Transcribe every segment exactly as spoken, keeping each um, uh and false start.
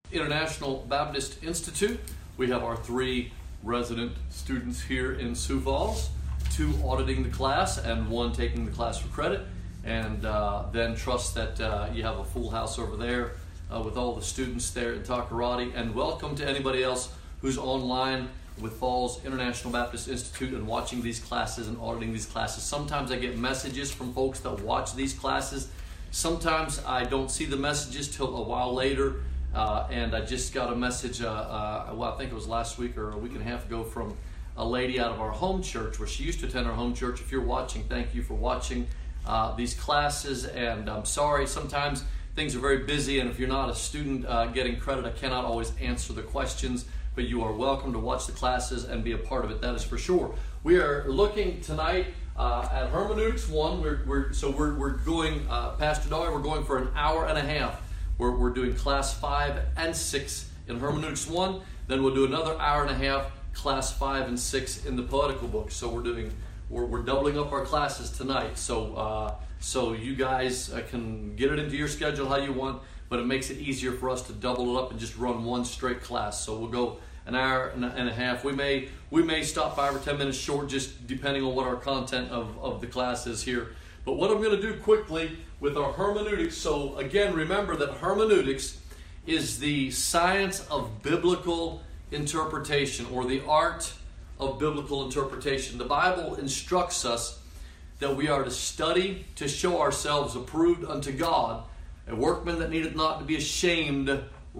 International Baptist Institute. We have our three resident students here in Sioux Falls, two auditing the class and one taking the class for credit, and uh, then trust that uh, you have a full house over there uh, with all the students there in Takoradi. And welcome to anybody else who's online with Falls International Baptist Institute and watching these classes and auditing these classes. Sometimes I get messages from folks that watch these classes. Sometimes I don't see the messages till a while later. Uh, and I just got a message, uh, uh, well, I think it was last week or a week and a half ago, from a lady out of our home church where she used to attend our home church. If you're watching, thank you for watching uh, these classes. And I'm sorry, sometimes things are very busy, and if you're not a student uh, getting credit, I cannot always answer the questions, but you are welcome to watch the classes and be a part of it, that is for sure. We are looking tonight uh, at Hermeneutics one. We're, we're, so we're, we're going, uh, Pastor Doyle, we're going for an hour and a half. We're, we're doing class five and six in Hermeneutics one. Then we'll do another hour and a half, class five and six in the poetical book. So we're doing, we're, we're doubling up our classes tonight. So uh, so you guys uh, can get it into your schedule how you want, but it makes it easier for us to double it up and just run one straight class. So we'll go an hour and a, and a half. We may we may stop five or ten minutes short, just depending on what our content of, of the class is here. But what I'm going to do quickly with our hermeneutics, so again, remember that hermeneutics is the science of biblical interpretation, or the art of biblical interpretation. The Bible instructs us that we are to study to show ourselves approved unto God, a workman that needeth not to be ashamed,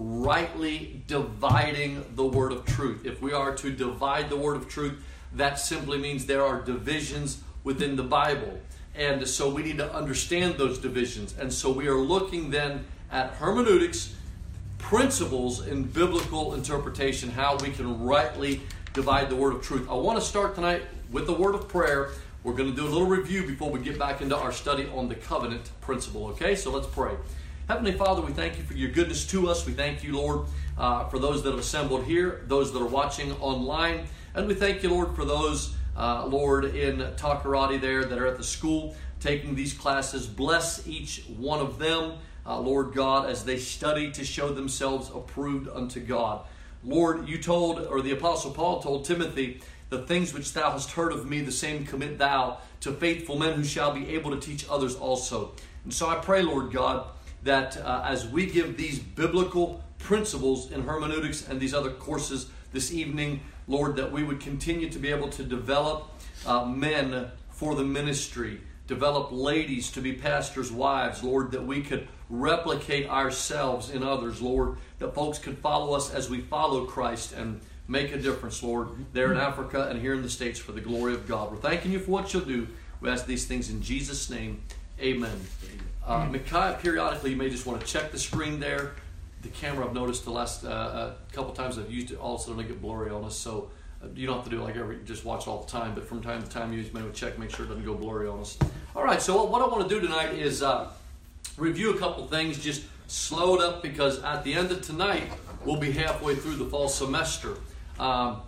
rightly dividing the word of truth. If we are to divide the word of truth, that simply means there are divisions within the Bible. And so we need to understand those divisions. And so we are looking then at hermeneutics, principles in biblical interpretation, how we can rightly divide the word of truth. I want to start tonight with the word of prayer. We're going to do a little review before we get back into our study on the covenant principle. Okay, so let's pray. Heavenly Father, we thank you for your goodness to us. We thank you, Lord, uh, for those that have assembled here, those that are watching online. And we thank you, Lord, for those Uh, Lord, in Takoradi there that are at the school taking these classes. Bless each one of them, uh, Lord God, as they study to show themselves approved unto God. Lord, you told, or the Apostle Paul told Timothy, the things which thou hast heard of me, the same commit thou to faithful men who shall be able to teach others also. And so I pray, Lord God, that uh, as we give these biblical principles in hermeneutics and these other courses this evening, Lord, that we would continue to be able to develop uh, men for the ministry, develop ladies to be pastors' wives, Lord, that we could replicate ourselves in others, Lord, that folks could follow us as we follow Christ and make a difference, Lord, there in Africa and here in the States for the glory of God. We're thanking you for what you'll do. We ask these things in Jesus' name. Amen. Uh, Micaiah, periodically, you may just want to check the screen there. The camera, I've noticed the last uh, a couple times I've used it, all of a sudden I get blurry on us. So uh, you don't have to do it like every, just watch all the time. But from time to time, you just may want to check, make sure it doesn't go blurry on us. All right. So what I want to do tonight is uh, review a couple things. Just slow it up, because at the end of tonight we'll be halfway through the fall semester. Um,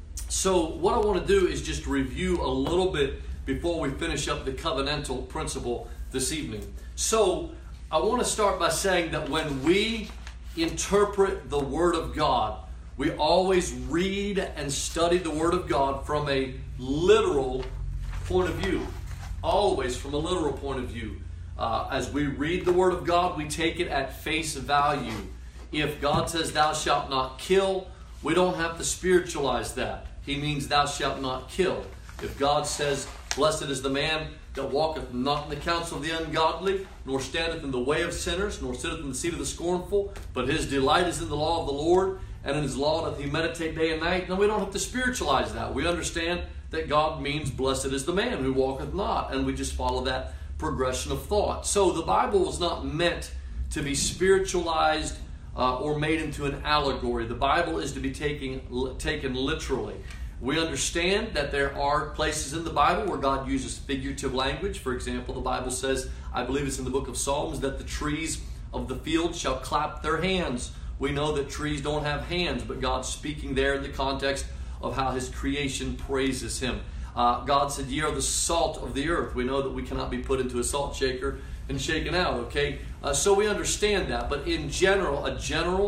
so what I want to do is just review a little bit before we finish up the covenantal principle this evening. So I want to start by saying that when we interpret the Word of God, we always read and study the Word of God from a literal point of view. Always from a literal point of view. Uh, as we read the Word of God, we take it at face value. If God says, thou shalt not kill, we don't have to spiritualize that. He means thou shalt not kill. If God says, blessed is the man that walketh not in the counsel of the ungodly, nor standeth in the way of sinners, nor sitteth in the seat of the scornful, but his delight is in the law of the Lord, and in his law doth he meditate day and night. Then we don't have to spiritualize that. We understand that God means blessed is the man who walketh not, and we just follow that progression of thought. So the Bible was not meant to be spiritualized uh, or made into an allegory. The Bible is to be taken, taken literally. We understand that there are places in the Bible where God uses figurative language. For example, the Bible says, I believe it's in the book of Psalms, that the trees of the field shall clap their hands. We know that trees don't have hands, but God's speaking there in the context of how his creation praises him. Uh, God said, ye are the salt of the earth. We know that we cannot be put into a salt shaker and shaken out, okay? Uh, so we understand that. But in general, a general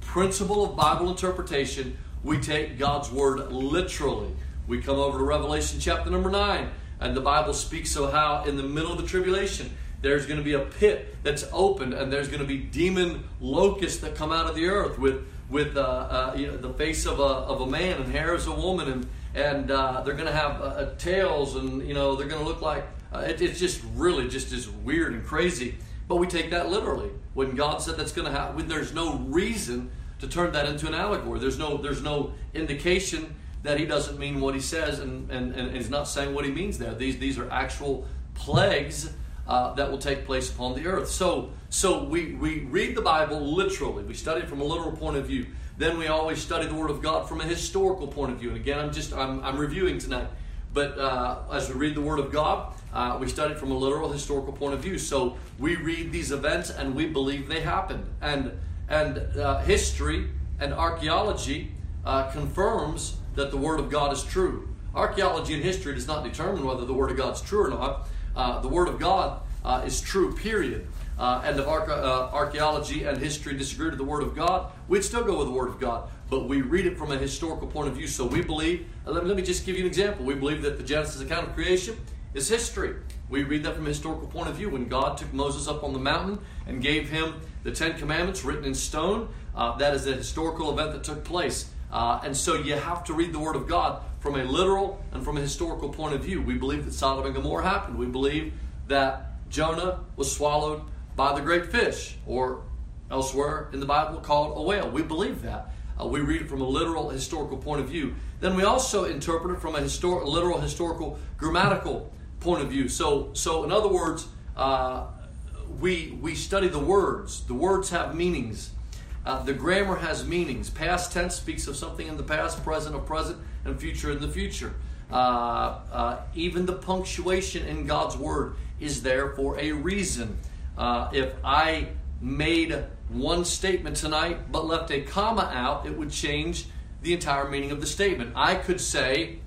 principle of Bible interpretation, we take God's Word literally. We come over to Revelation chapter number nine, and the Bible speaks of how in the middle of the tribulation, there's going to be a pit that's opened, and there's going to be demon locusts that come out of the earth with with uh, uh, you know, the face of a of a man and hair as a woman, and and uh, they're going to have uh, tails, and you know they're going to look like uh, it, it's just really just as weird and crazy. But we take that literally when God said that's going to happen. When there's no reason to turn that into an allegory. There's no there's no indication that He doesn't mean what He says, and and, and He's not saying what He means there. These these are actual plagues uh, that will take place upon the earth. So so we we read the Bible literally. We study it from a literal point of view. Then we always study the Word of God from a historical point of view. And again, I'm just I'm I'm reviewing tonight. But uh, as we read the Word of God, uh, we study it from a literal historical point of view. So we read these events and we believe they happened. And and uh, history and archaeology uh, confirms that the Word of God is true. Archaeology and history does not determine whether the Word of God is true or not. Uh, the Word of God uh, is true, period. Uh, and if arche- uh, archaeology and history disagreed with the Word of God, we'd still go with the Word of God. But we read it from a historical point of view. So we believe, let me, let me just give you an example. We believe that the Genesis account of creation is history. We read that from a historical point of view. When God took Moses up on the mountain and gave him the Ten Commandments written in stone, uh, that is a historical event that took place. Uh, and so you have to read the Word of God from a literal and from a historical point of view. We believe that Sodom and Gomorrah happened. We believe that Jonah was swallowed by the great fish, or elsewhere in the Bible called a whale. We believe that. Uh, we read it from a literal historical point of view. Then we also interpret it from a histor- literal historical grammatical point of view. So, so in other words, uh, we we study the words. The words have meanings. Uh, the grammar has meanings. Past tense speaks of something in the past, present of present, and future in the future. Uh, uh, even the punctuation in God's Word is there for a reason. Uh, if I made one statement tonight but left a comma out, it would change the entire meaning of the statement. I could say,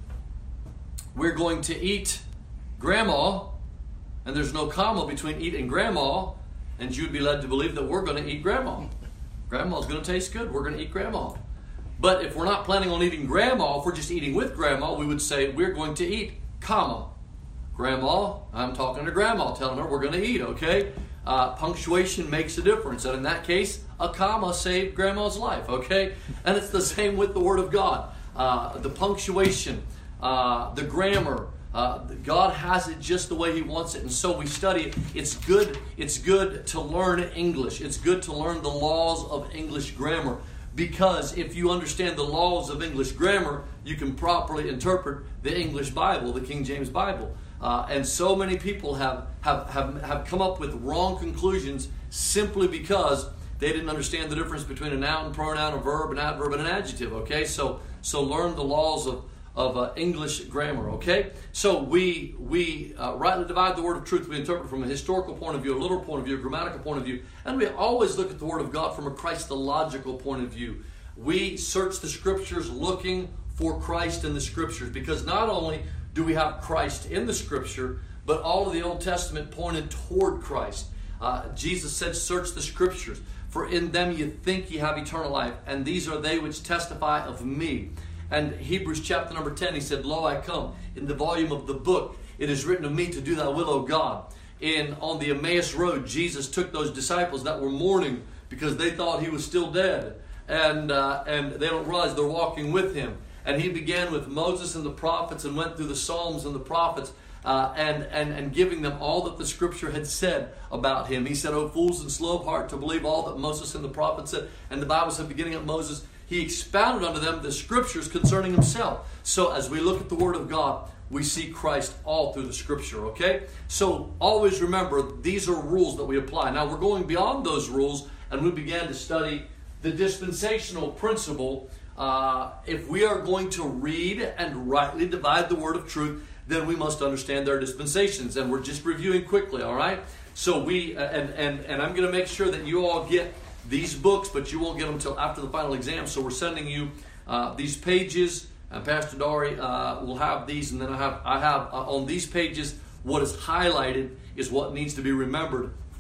we're going to eat grandma, and there's no comma between eat and grandma, and you'd be led to believe that we're going to eat grandma. Grandma's going to taste good. We're going to eat grandma. But if we're not planning on eating grandma, if we're just eating with grandma, we would say we're going to eat, comma, grandma. I'm talking to grandma, telling her we're going to eat, okay? Uh, punctuation makes a difference. And in that case, a comma saved grandma's life, okay? And it's the same with the Word of God. Uh, the punctuation, uh, the grammar, uh, God has it just the way He wants it. And so we study it. It's good, it's good to learn English. It's good to learn the laws of English grammar. Because if you understand the laws of English grammar, you can properly interpret the English Bible, the King James Bible. Uh, and so many people have, have, have, have come up with wrong conclusions simply because they didn't understand the difference between a noun, pronoun, a verb, an adverb, and an adjective. Okay, so so learn the laws of of uh, English grammar. Okay, so we we uh, rightly divide the word of truth. We interpret from a historical point of view, a literal point of view, a grammatical point of view, and we always look at the Word of God from a Christological point of view. We search the Scriptures looking for Christ in the Scriptures, because not only do we have Christ in the Scripture, but all of the Old Testament pointed toward Christ. Uh, Jesus said, search the Scriptures, for in them you think you have eternal life, and these are they which testify of me. And Hebrews chapter number ten, he said, lo, I come. In the volume of the book, it is written of me to do thy will, O God. In on the Emmaus road, Jesus took those disciples that were mourning because they thought he was still dead. And, uh, and they don't realize they're walking with him. And he began with Moses and the prophets and went through the Psalms and the prophets uh, and, and, and giving them all that the Scripture had said about him. He said, O fools and slow of heart to believe all that Moses and the prophets said. And the Bible said, beginning at Moses, he expounded unto them the Scriptures concerning himself. So as we look at the Word of God, we see Christ all through the Scripture, okay? So always remember, these are rules that we apply. Now we're going beyond those rules, and we began to study the dispensational principle. Uh, if we are going to read and rightly divide the word of truth, then we must understand their dispensations. And we're just reviewing quickly, all right? So we, and, and, and I'm going to make sure that you all get these books, but you won't get them until after the final exam. So we're sending you uh, these pages, and Pastor Dari uh, will have these, and then I have I have uh, on these pages what is highlighted is what needs to be remembered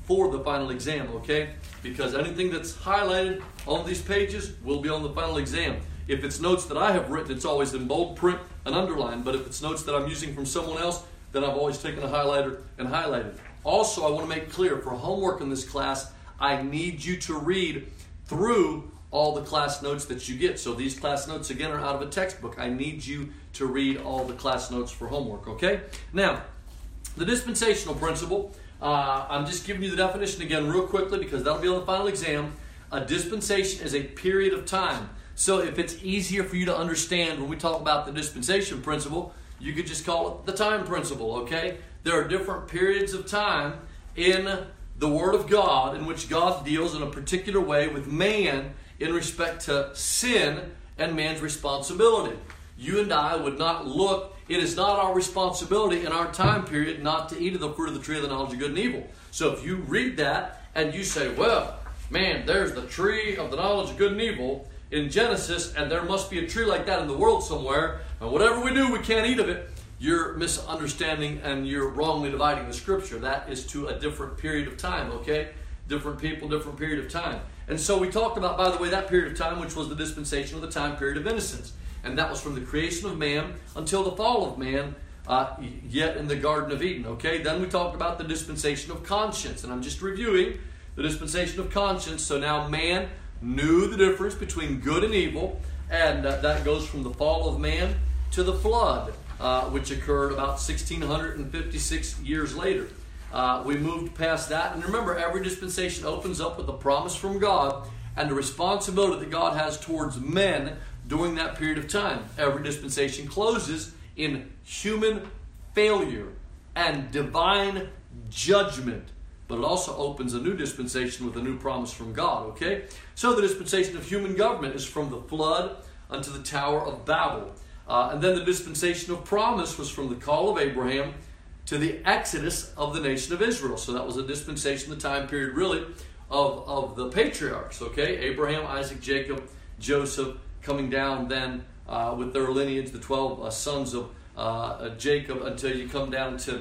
for the final exam, okay? Because anything that's highlighted on these pages will be on the final exam. If it's notes that I have written, it's always in bold print and underlined. But if it's notes that I'm using from someone else, then I've always taken a highlighter and highlighted. Also, I want to make clear, for homework in this class, I need you to read through all the class notes that you get. So these class notes, again, are out of a textbook. I need you to read all the class notes for homework, okay? Now, the dispensational principle, uh, I'm just giving you the definition again real quickly because that'll be on the final exam. A dispensation is a period of time. So if it's easier for you to understand when we talk about the dispensation principle, you could just call it the time principle, okay? There are different periods of time in the Word of God in which God deals in a particular way with man in respect to sin and man's responsibility. You and I would not look, it is not our responsibility in our time period not to eat of the fruit of the tree of the knowledge of good and evil. So if you read that and you say, well, man, there's the tree of the knowledge of good and evil in Genesis, and there must be a tree like that in the world somewhere, and whatever we do, we can't eat of it, you're misunderstanding and you're wrongly dividing the Scripture. That is to a different period of time, okay? Different people, different period of time. And so we talked about, by the way, that period of time, which was the dispensation of the time period of innocence. And that was from the creation of man until the fall of man, uh, yet in the Garden of Eden, okay? Then we talked about the dispensation of conscience. And I'm just reviewing the dispensation of conscience. So now man knew the difference between good and evil. And uh, that goes from the fall of man to the flood, uh, which occurred about one thousand six hundred fifty-six years later. Uh, we moved past that. And remember, every dispensation opens up with a promise from God and the responsibility that God has towards men during that period of time. Every dispensation closes in human failure and divine judgment. But it also opens a new dispensation with a new promise from God, okay? So the dispensation of human government is from the flood unto the Tower of Babel. Uh, and then the dispensation of promise was from the call of Abraham to the exodus of the nation of Israel. So that was a dispensation, the time period really, of, of the patriarchs, okay? Abraham, Isaac, Jacob, Joseph, coming down then uh, with their lineage, the twelve uh, sons of uh, Jacob, until you come down to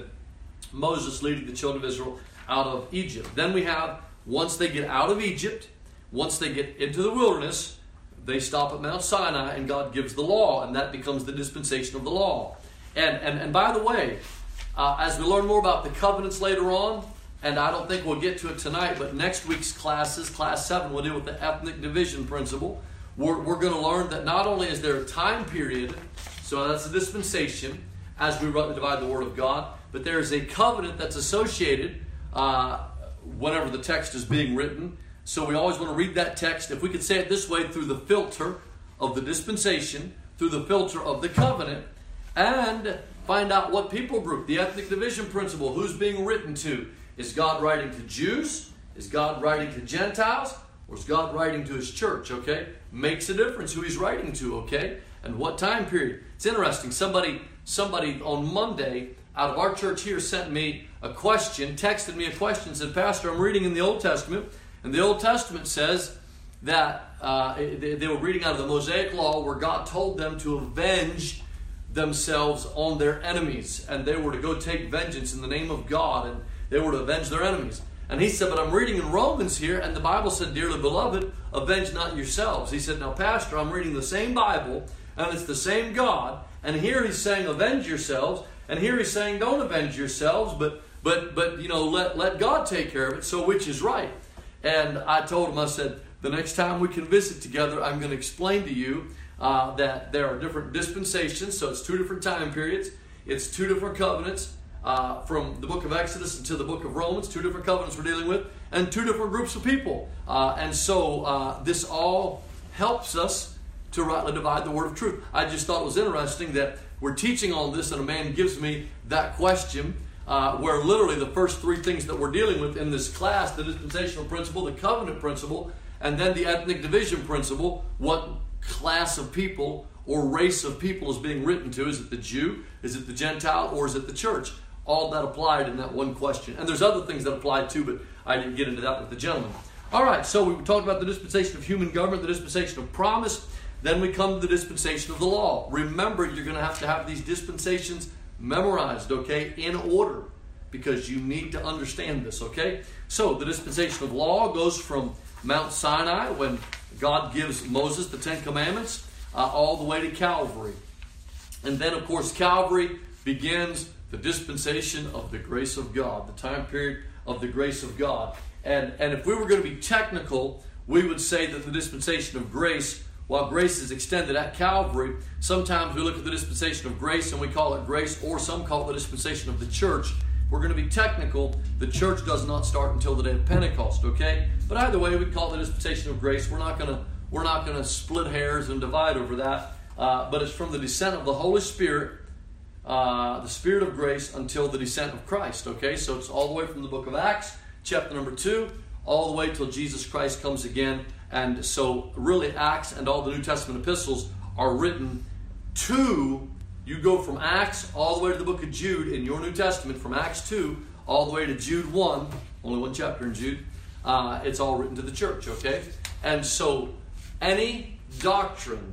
Moses leading the children of Israel out of Egypt. Then we have, once they get out of Egypt, once they get into the wilderness, they stop at Mount Sinai and God gives the law, and that becomes the dispensation of the law. And, and, and by the way, uh, as we learn more about the covenants later on, and I don't think we'll get to it tonight, but next week's classes, class seven, will deal with the ethnic division principle. We're, we're going to learn that not only is there a time period, so that's a dispensation, as we divide the Word of God, but there is a covenant that's associated uh, whenever the text is being written. So we always want to read that text, if we could say it this way, through the filter of the dispensation, through the filter of the covenant, and find out what people group, the ethnic division principle, who's being written to. Is God writing to Jews? Is God writing to Gentiles? Or is God writing to His church, okay? Makes a difference who He's writing to, okay? And what time period. It's interesting. Somebody, somebody on Monday out of our church here sent me a question, texted me a question, said, Pastor, I'm reading in the Old Testament, and the Old Testament says that uh, they, they were reading out of the Mosaic Law where God told them to avenge themselves on their enemies, and they were to go take vengeance in the name of God, and they were to avenge their enemies. And he said, but I'm reading in Romans here, and the Bible said, dearly beloved, avenge not yourselves. He said, now, Pastor, I'm reading the same Bible, and it's the same God, and here he's saying, avenge yourselves, and here he's saying, don't avenge yourselves, but, but, but you know, let, let God take care of it, so which is right? And I told him, I said, the next time we can visit together, I'm going to explain to you uh, that there are different dispensations, so it's two different time periods, it's two different covenants, Uh, from the book of Exodus to the book of Romans, two different covenants we're dealing with, and two different groups of people. Uh, and so uh, this all helps us to rightly divide the word of truth. I just thought it was interesting that we're teaching on this, and a man gives me that question, uh, where literally the first three things that we're dealing with in this class, the dispensational principle, the covenant principle, and then the ethnic division principle, what class of people or race of people is being written to. Is it the Jew? Is it the Gentile? Or is it the church? All that applied in that one question. And there's other things that applied too, but I didn't get into that with the gentleman. All right, so we talked about the dispensation of human government, the dispensation of promise. Then we come to the dispensation of the law. Remember, you're going to have to have these dispensations memorized, okay, in order. because you need to understand this, okay? So the dispensation of law goes from Mount Sinai, when God gives Moses the Ten Commandments, uh, all the way to Calvary. And then, of course, Calvary begins the dispensation of the grace of God, the time period of the grace of God. And, and if we were going to be technical, we would say that the dispensation of grace, while grace is extended at Calvary, sometimes we look at the dispensation of grace and we call it grace, or some call it the dispensation of the church. If we're going to be technical, the church does not start until the day of Pentecost, okay? But either way, we call it the dispensation of grace. We're not going to we're not going to split hairs and divide over that. Uh, but it's from the descent of the Holy Spirit, uh, the Spirit of grace, until the descent of Christ, okay? So it's all the way from the book of Acts, chapter number two, all the way till Jesus Christ comes again. And so really Acts and all the New Testament epistles are written to, you go from Acts all the way to the book of Jude in your New Testament, from Acts two all the way to Jude one, only one chapter in Jude, uh, it's all written to the church, okay? And so any doctrine,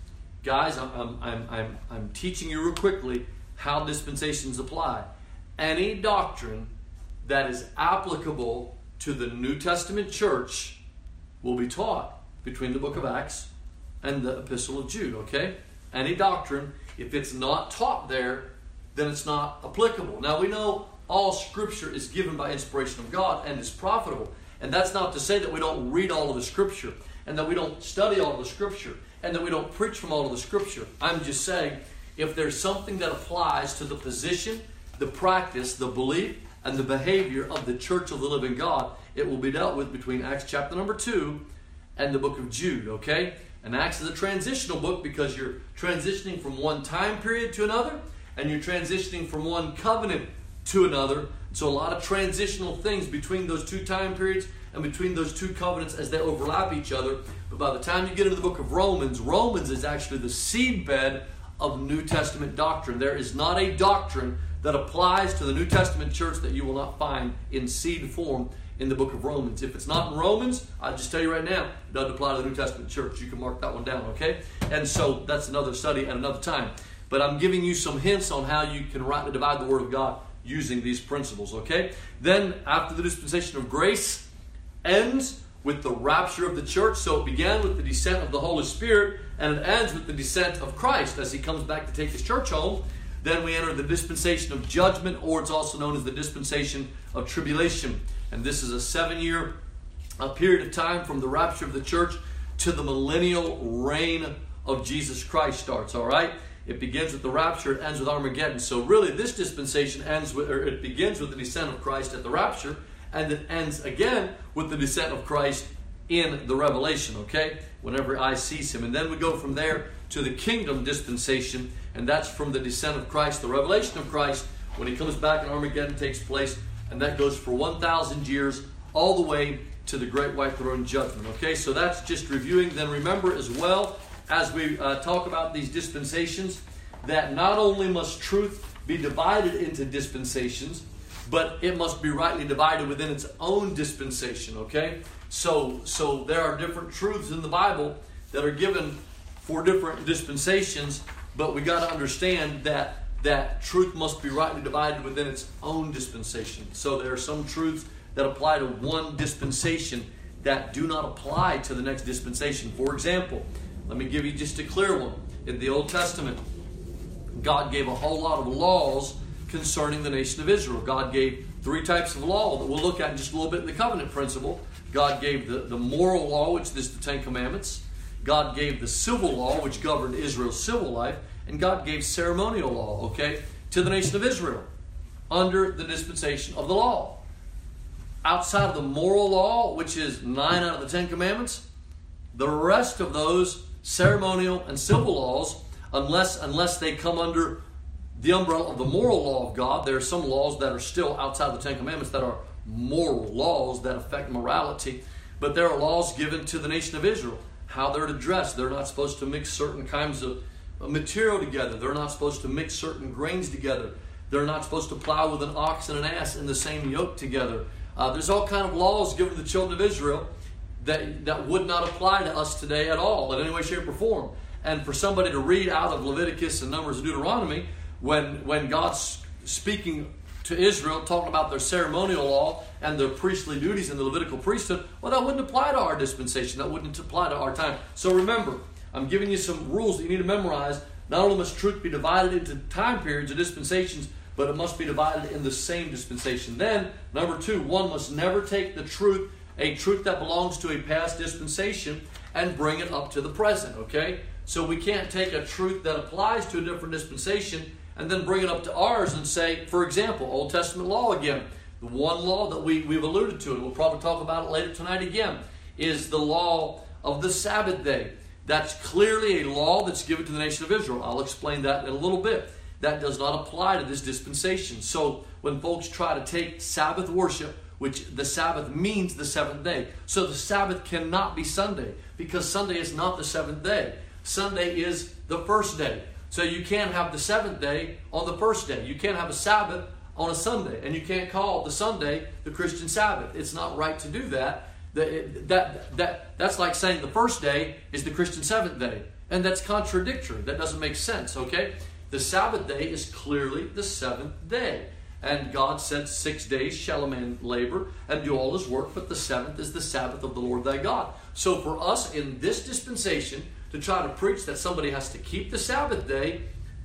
guys, I'm, I'm, I'm, I'm teaching you real quickly how dispensations apply. Any doctrine that is applicable to the New Testament church will be taught between the book of Acts and the epistle of Jude, okay? Any doctrine, if it's not taught there, then it's not applicable. Now we know all Scripture is given by inspiration of God and is profitable. And that's not to say that we don't read all of the Scripture, and that we don't study all of the Scripture, and that we don't preach from all of the Scripture. I'm just saying, if there's something that applies to the position, the practice, the belief, and the behavior of the church of the living God, it will be dealt with between Acts chapter number two and the book of Jude, okay? And Acts is a transitional book because you're transitioning from one time period to another, and you're transitioning from one covenant to another. So a lot of transitional things between those two time periods and between those two covenants as they overlap each other. But by the time you get into the book of Romans, Romans is actually the seedbed of New Testament doctrine. There is not a doctrine that applies to the New Testament church that you will not find in seed form in the book of Romans. If it's not in Romans, I'll just tell you right now, it doesn't apply to the New Testament church. You can mark that one down, okay? And so that's another study at another time. But I'm giving you some hints on how you can rightly divide the Word of God using these principles, okay? Then, after the dispensation of grace ends with the rapture of the church. So it began with the descent of the Holy Spirit, and it ends with the descent of Christ as He comes back to take His church home. Then we enter the dispensation of judgment, or it's also known as the dispensation of tribulation. And this is a seven-year uh, period of time from the rapture of the church to the millennial reign of Jesus Christ starts, all right? It begins with the rapture, it ends with Armageddon. So really this dispensation ends with, or it begins with the descent of Christ at the rapture, and it ends again with the descent of Christ in the Revelation, okay? Whenever eye sees Him. And then we go from there to the kingdom dispensation, and that's from the descent of Christ, the revelation of Christ, when He comes back and Armageddon takes place, and that goes for one thousand years all the way to the great white throne judgment, okay? So that's just reviewing. Then remember as well, as we uh, talk about these dispensations, that not only must truth be divided into dispensations, but it must be rightly divided within its own dispensation, okay? So, so there are different truths in the Bible that are given for different dispensations, but we got to understand that that truth must be rightly divided within its own dispensation. So there are some truths that apply to one dispensation that do not apply to the next dispensation. For example, let me give you just a clear one. In the Old Testament, God gave a whole lot of laws concerning the nation of Israel. God gave three types of law that we'll look at in just a little bit in the covenant principle. God gave the, the moral law, which is the Ten Commandments. God gave the civil law, which governed Israel's civil life. And God gave ceremonial law, okay, to the nation of Israel under the dispensation of the law. Outside of the moral law, which is nine out of the Ten Commandments, the rest of those ceremonial and civil laws, unless unless they come under the umbrella of the moral law of God, there are some laws that are still outside of the Ten Commandments that are moral laws that affect morality. But there are laws given to the nation of Israel, how they're to dress. They're not supposed to mix certain kinds of material together. They're not supposed to mix certain grains together. They're not supposed to plow with an ox and an ass in the same yoke together. Uh, there's all kind of laws given to the children of Israel that, that would not apply to us today at all, in any way, shape, or form. And for somebody to read out of Leviticus and Numbers and Deuteronomy, when, when God's speaking to Israel, talking about their ceremonial law and their priestly duties in the Levitical priesthood, well, that wouldn't apply to our dispensation. That wouldn't apply to our time. So remember, I'm giving you some rules that you need to memorize. Not only must truth be divided into time periods or dispensations, but it must be divided in the same dispensation. Then, number two, one must never take the truth, a truth that belongs to a past dispensation, and bring it up to the present, okay? So we can't take a truth that applies to a different dispensation and then bring it up to ours and say, for example, Old Testament law again. The one law that we, we've alluded to, and we'll probably talk about it later tonight again, is the law of the Sabbath day. That's clearly a law that's given to the nation of Israel. I'll explain that in a little bit. That does not apply to this dispensation. So when folks try to take Sabbath worship, which the Sabbath means the seventh day. So the Sabbath cannot be Sunday, because Sunday is not the seventh day. Sunday is the first day. So you can't have the seventh day on the first day. You can't have a Sabbath on a Sunday. And you can't call the Sunday the Christian Sabbath. It's not right to do that. That, that, that, that's like saying the first day is the Christian seventh day. And that's contradictory. That doesn't make sense, okay? The Sabbath day is clearly the seventh day. And God said, six days shall a man labor and do all his work, but the seventh is the Sabbath of the Lord thy God. So for us in this dispensation, to try to preach that somebody has to keep the Sabbath day,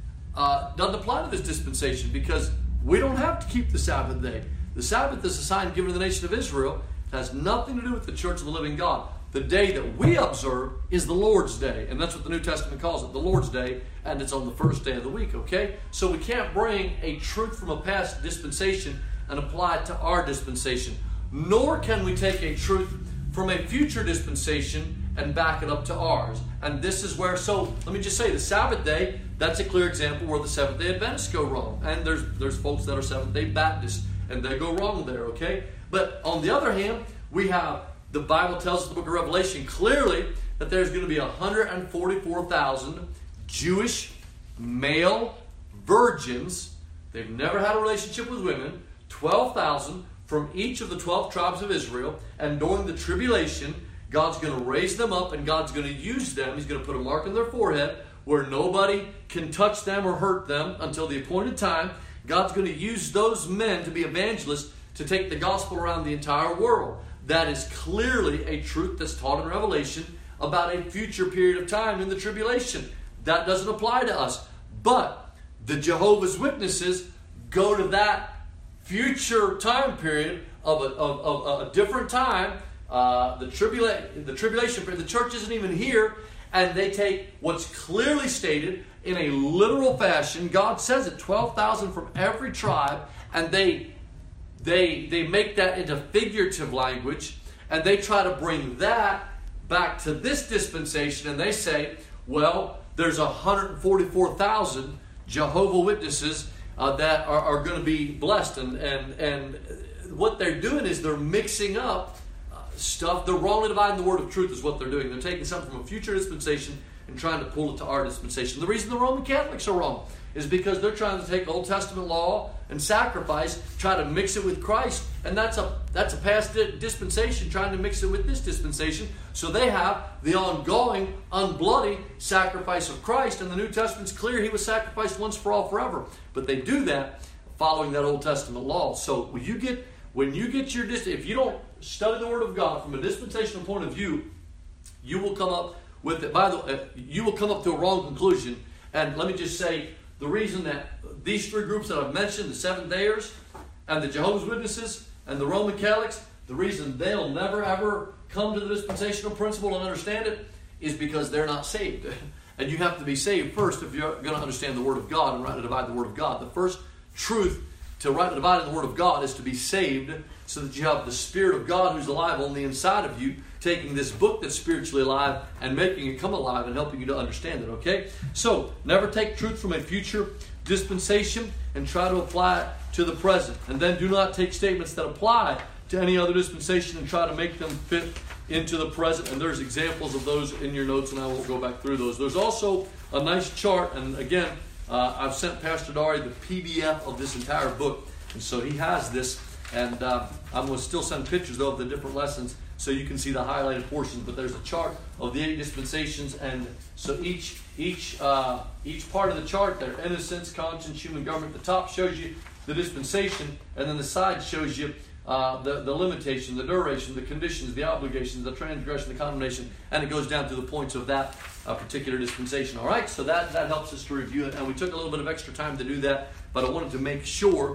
uh, doesn't apply to this dispensation, because we don't have to keep the Sabbath day. The Sabbath is a sign given to the nation of Israel. It has nothing to do with the church of the living God. The day that we observe is the Lord's day, and that's what the New Testament calls it, the Lord's day, and it's on the first day of the week, okay? So we can't bring a truth from a past dispensation and apply it to our dispensation, nor can we take a truth from a future dispensation and back it up to ours. And this is where, so let me just say, the Sabbath day, that's a clear example where the Seventh-day Adventists go wrong. And there's, there's folks that are Seventh-day Baptists, and they go wrong there, okay? But on the other hand, we have, the Bible tells us in the book of Revelation clearly that there's going to be one hundred forty-four thousand Jewish male virgins. They've never had a relationship with women. twelve thousand from each of the twelve tribes of Israel. And during the tribulation, God's going to raise them up, and God's going to use them. He's going to put a mark on their forehead where nobody can touch them or hurt them until the appointed time. God's going to use those men to be evangelists to take the gospel around the entire world. That is clearly a truth that's taught in Revelation about a future period of time in the tribulation. That doesn't apply to us. But the Jehovah's Witnesses go to that future time period of a, of, of a different time. Uh, the, tribula- the tribulation period, the church isn't even here, and they take what's clearly stated in a literal fashion. God says it, twelve thousand from every tribe, and they They they make that into figurative language, and they try to bring that back to this dispensation, and they say, well, there's one hundred forty-four thousand Jehovah Witnesses uh, that are, are going to be blessed. And, and, and what they're doing is they're mixing up uh, stuff. They're wrongly dividing the word of truth is what they're doing. They're taking something from a future dispensation and trying to pull it to our dispensation. The reason the Roman Catholics are wrong is because they're trying to take Old Testament law and sacrifice, try to mix it with Christ, and that's a that's a past dispensation, trying to mix it with this dispensation. So they have the ongoing, unbloody sacrifice of Christ, and the New Testament's clear He was sacrificed once for all forever. But they do that following that Old Testament law. So when you get when you get your dis- if you don't study the Word of God from a dispensational point of view, you will come up with it. By the way, you will come up to a wrong conclusion. And let me just say, the reason that these three groups that I've mentioned, the Seventh-dayers and the Jehovah's Witnesses and the Roman Catholics, the reason they'll never ever come to the dispensational principle and understand it is because they're not saved. And you have to be saved first if you're going to understand the Word of God and rightly divide the Word of God. The first truth to rightly divide the Word of God is to be saved, so that you have the Spirit of God who's alive on the inside of you, taking this book that's spiritually alive and making it come alive and helping you to understand it, okay? So, never take truth from a future dispensation and try to apply it to the present. And then do not take statements that apply to any other dispensation and try to make them fit into the present. And there's examples of those in your notes, and I won't go back through those. There's also a nice chart, and again, uh, I've sent Pastor Dari the P D F of this entire book, and so he has this, and uh, I'm going to still send pictures, though, of the different lessons so you can see the highlighted portions. But there's a chart of the eight dispensations, and so each each uh, each part of the chart there, innocence, conscience, human government. The top shows you the dispensation, and then the side shows you uh, the, the limitation, the duration, the conditions, the obligations, the transgression, the condemnation, and it goes down to the points of that uh, particular dispensation. All right, so that, that helps us to review it, and we took a little bit of extra time to do that, but I wanted to make sure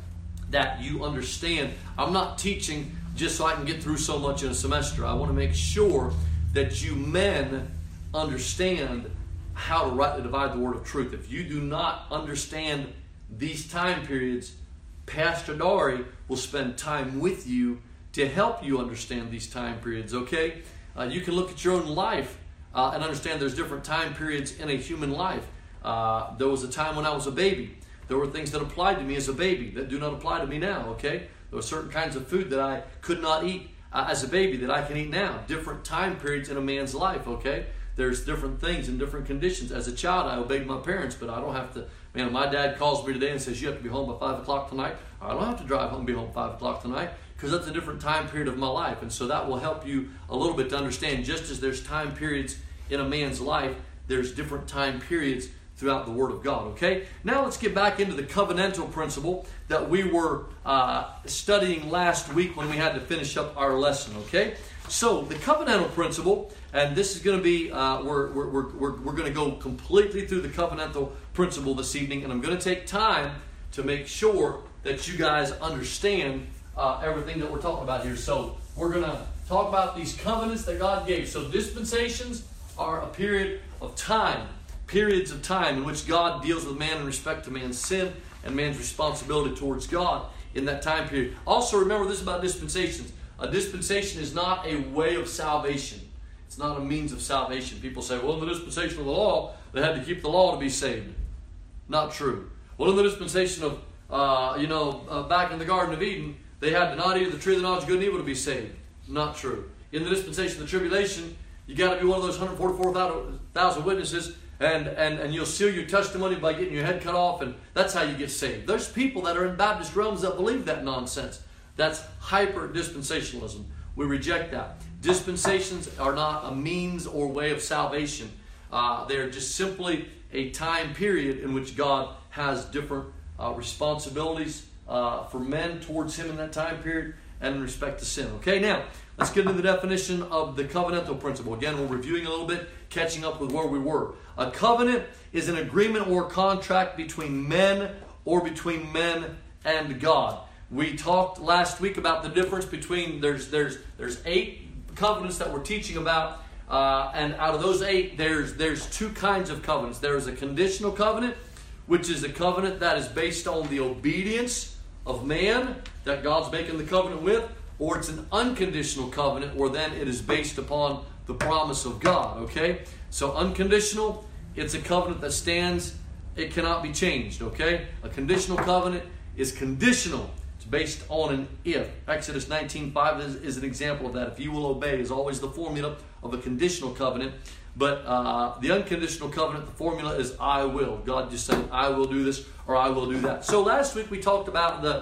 that you understand. I'm not teaching just so I can get through so much in a semester. I want to make sure that you men understand how to rightly divide the word of truth. If you do not understand these time periods, Pastor Dari will spend time with you to help you understand these time periods, okay? Uh, you can look at your own life uh, and understand there's different time periods in a human life. Uh, there was a time when I was a baby. There were things that applied to me as a baby that do not apply to me now, okay? There were certain kinds of food that I could not eat uh, as a baby that I can eat now. Different time periods in a man's life, okay? There's different things and different conditions. As a child, I obeyed my parents, but I don't have to. Man, if my dad calls me today and says, you have to be home by five o'clock tonight, I don't have to drive home and be home five o'clock tonight, because that's a different time period of my life. And so that will help you a little bit to understand, just as there's time periods in a man's life, there's different time periods throughout the Word of God, okay? Now let's get back into the covenantal principle that we were uh, studying last week when we had to finish up our lesson, okay? So the covenantal principle, and this is going to be, uh, we're, we're, we're, we're, we're going to go completely through the covenantal principle this evening, and I'm going to take time to make sure that you guys understand uh, everything that we're talking about here. So we're going to talk about these covenants that God gave. So dispensations are a period of time, periods of time in which God deals with man in respect to man's sin and man's responsibility towards God in that time period. Also remember this about dispensations. A dispensation is not a way of salvation. It's not a means of salvation. People say, well, in the dispensation of the law, they had to keep the law to be saved. Not true. Well, in the dispensation of, uh, you know, uh, back in the Garden of Eden, they had to not eat of the tree of the knowledge of good and evil to be saved. Not true. In the dispensation of the tribulation, you got to be one of those one hundred forty-four thousand witnesses, and, and, and you'll seal your testimony by getting your head cut off, and that's how you get saved. There's people that are in Baptist realms that believe that nonsense. That's hyper-dispensationalism. We reject that. Dispensations are not a means or way of salvation. Uh, they're just simply a time period in which God has different uh, responsibilities uh, for men towards Him in that time period and in respect to sin. Okay, now let's get into the definition of the covenantal principle. Again, we're reviewing a little bit, catching up with where we were. A covenant is an agreement or contract between men or between men and God. We talked last week about the difference between, there's there's there's eight covenants that we're teaching about, uh, and out of those eight, there's there's two kinds of covenants. There is a conditional covenant, which is a covenant that is based on the obedience of man that God's making the covenant with, or it's an unconditional covenant where then it is based upon the promise of God, okay? So unconditional, it's a covenant that stands, it cannot be changed, okay? A conditional covenant is conditional. Based on an if. Exodus nineteen five is, is an example of that. If you will obey is always the formula of a conditional covenant. But uh, the unconditional covenant, the formula is I will. God just saying, I will do this or I will do that. So last week we talked about the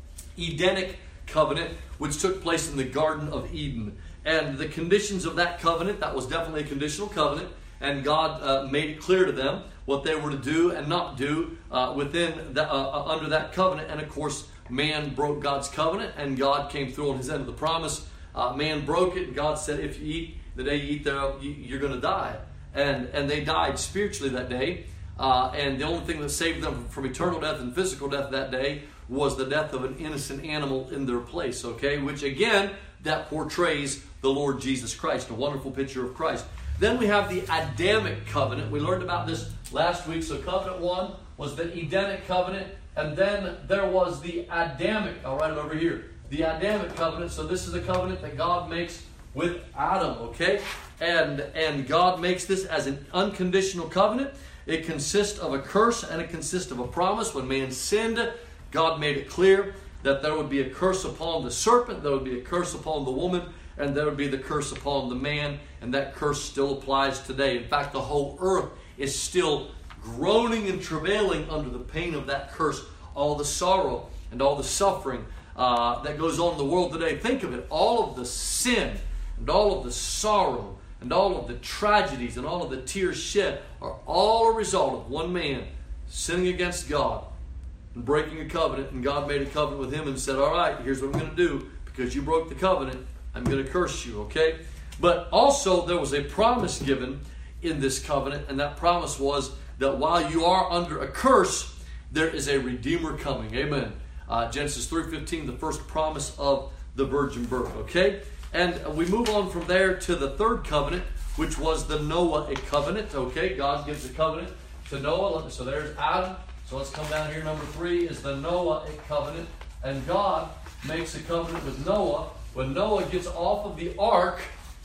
Edenic covenant, which took place in the Garden of Eden. And the conditions of that covenant, that was definitely a conditional covenant. And God uh, made it clear to them what they were to do and not do uh, within the, uh, under that covenant. And of course, man broke God's covenant, and God came through on His end of the promise. Uh, man broke it, and God said, if you eat, the day you eat thereof, you, you're going to die. And and they died spiritually that day. Uh, and the only thing that saved them from eternal death and physical death that day was the death of an innocent animal in their place, okay? Which, again, that portrays the Lord Jesus Christ, a wonderful picture of Christ. Then we have the Adamic covenant. We learned about this last week. So covenant one was the Edenic covenant. And then there was the Adamic, I'll write it over here, the Adamic covenant. So this is the covenant that God makes with Adam, okay? And, and God makes this as an unconditional covenant. It consists of a curse and it consists of a promise. When man sinned, God made it clear that there would be a curse upon the serpent, there would be a curse upon the woman, and there would be the curse upon the man, and that curse still applies today. In fact, the whole earth is still groaning and travailing under the pain of that curse, all the sorrow and all the suffering uh, that goes on in the world today. Think of it, all of the sin and all of the sorrow and all of the tragedies and all of the tears shed are all a result of one man sinning against God and breaking a covenant, and God made a covenant with him and said, all right, here's what I'm going to do. Because you broke the covenant, I'm going to curse you, okay? But also there was a promise given in this covenant, and that promise was that while you are under a curse, there is a Redeemer coming. Amen. Uh, Genesis three fifteen, the first promise of the virgin birth, okay? And we move on from there to the third covenant, which was the Noahic covenant, okay? God gives a covenant to Noah. So there's Adam. So let's come down here. Number three is the Noahic covenant. And God makes a covenant with Noah. When Noah gets off of the ark,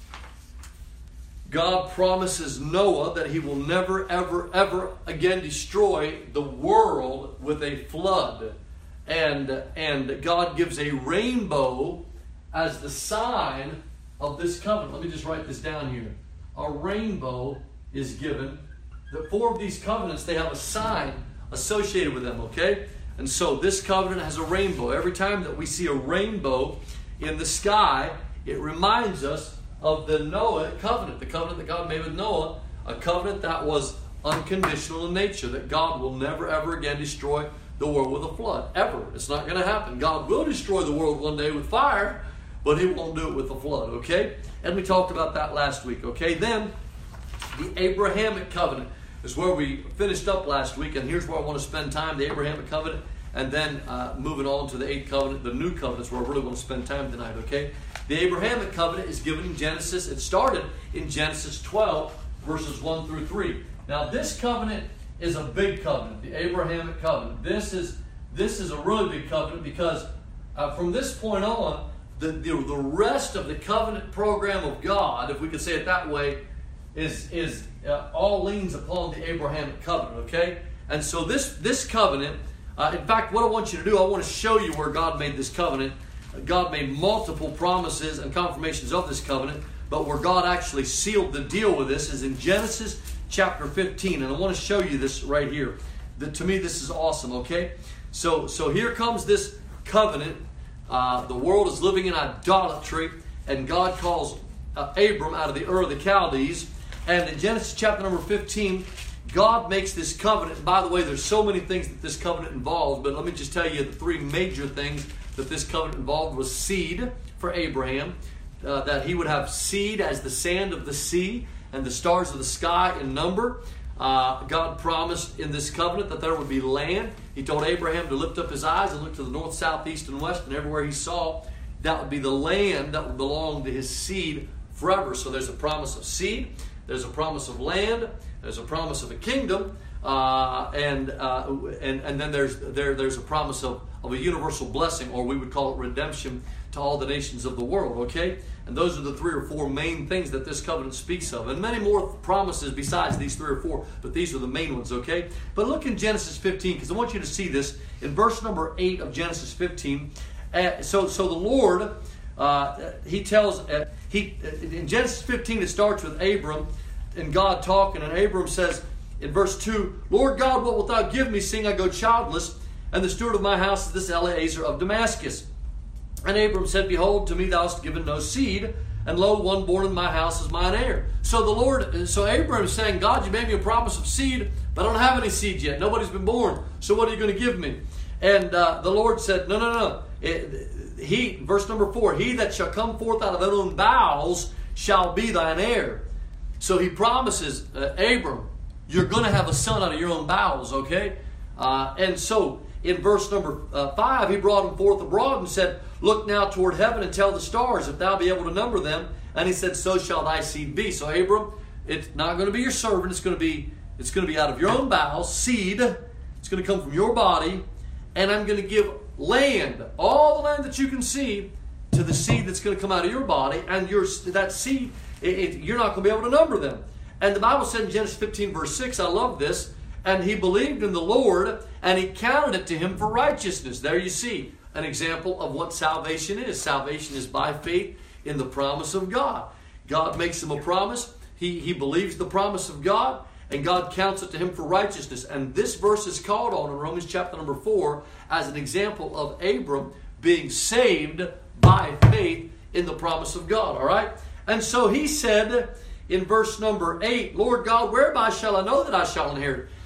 God promises Noah that he will never, ever, ever again destroy the world with a flood. And, and God gives a rainbow as the sign of this covenant. Let me just write this down here. A rainbow is given. The four of these covenants, they have a sign associated with them, okay? And so this covenant has a rainbow. Every time that we see a rainbow in the sky, it reminds us of the Noah covenant, the covenant that God made with Noah, a covenant that was unconditional in nature, that God will never, ever again destroy the world with a flood. Ever. It's not going to happen. God will destroy the world one day with fire, but he won't do it with a flood, okay? And we talked about that last week, okay? Then, the Abrahamic covenant is where we finished up last week, and here's where I want to spend time, the Abrahamic covenant, and then uh, moving on to the eighth covenant, the new covenant is where I really want to spend time tonight, okay? The Abrahamic covenant is given in Genesis. It started in Genesis twelve, verses one through three. Now, this covenant is a big covenant, the Abrahamic covenant. This is, this is a really big covenant because uh, from this point on, The, the, the rest of the covenant program of God, if we could say it that way, is, is uh, all leans upon the Abrahamic covenant, okay? And so this, this covenant, uh, in fact, what I want you to do, I want to show you where God made this covenant. God made multiple promises and confirmations of this covenant, but where God actually sealed the deal with this is in Genesis chapter fifteen. And I want to show you this right here. The, to me, this is awesome, okay? So, so here comes this covenant. Uh, the world is living in idolatry, and God calls uh, Abram out of the Ur of the Chaldees. And in Genesis chapter number fifteen, God makes this covenant. By the way, there's so many things that this covenant involves, but let me just tell you the three major things that this covenant involved was seed for Abraham, uh, that he would have seed as the sand of the sea and the stars of the sky in number. Uh, God promised in this covenant that there would be land. He told Abraham to lift up his eyes and look to the north, south, east, and west, and everywhere he saw, that would be the land that would belong to his seed forever. So there's a promise of seed, there's a promise of land, there's a promise of a kingdom, uh, and, uh, and and then there's there there's a promise of, of a universal blessing, or we would call it redemption, to all the nations of the world, okay? And those are the three or four main things that this covenant speaks of. And many more promises besides these three or four, but these are the main ones, okay? But look in Genesis fifteen, because I want you to see this. In verse number eight of Genesis fifteen, uh, so, so the Lord, uh, he tells, uh, he in Genesis fifteen it starts with Abram and God talking, and Abram says in verse two, Lord God, what wilt thou give me, seeing I go childless, and the steward of my house is this Eliezer of Damascus? And Abram said, Behold, to me thou hast given no seed, and lo, one born in my house is mine heir. So the Lord, so Abram is saying, God, you made me a promise of seed, but I don't have any seed yet. Nobody's been born. So what are you going to give me? And uh, the Lord said, No, no, no. It, he, verse number four, He that shall come forth out of thine own bowels shall be thine heir. So he promises uh, Abram, you're going to have a son out of your own bowels, okay? Uh, and so in verse number uh, five, he brought him forth abroad and said, Look now toward heaven and tell the stars, if thou be able to number them. And he said, So shall thy seed be. So Abram, it's not going to be your servant. It's going to be, it's going to be out of your own bowels, seed. It's going to come from your body. And I'm going to give land, all the land that you can see, to the seed that's going to come out of your body. And your that seed, it, it, you're not going to be able to number them. And the Bible said in Genesis fifteen, verse six, I love this, and he believed in the Lord, and he counted it to him for righteousness. There you see an example of what salvation is. Salvation is by faith in the promise of God. God makes him a promise. He, he believes the promise of God, and God counts it to him for righteousness. And this verse is called on in Romans chapter number four as an example of Abram being saved by faith in the promise of God. All right? And so he said in verse number eight, Lord God, whereby shall I know that I shall inherit?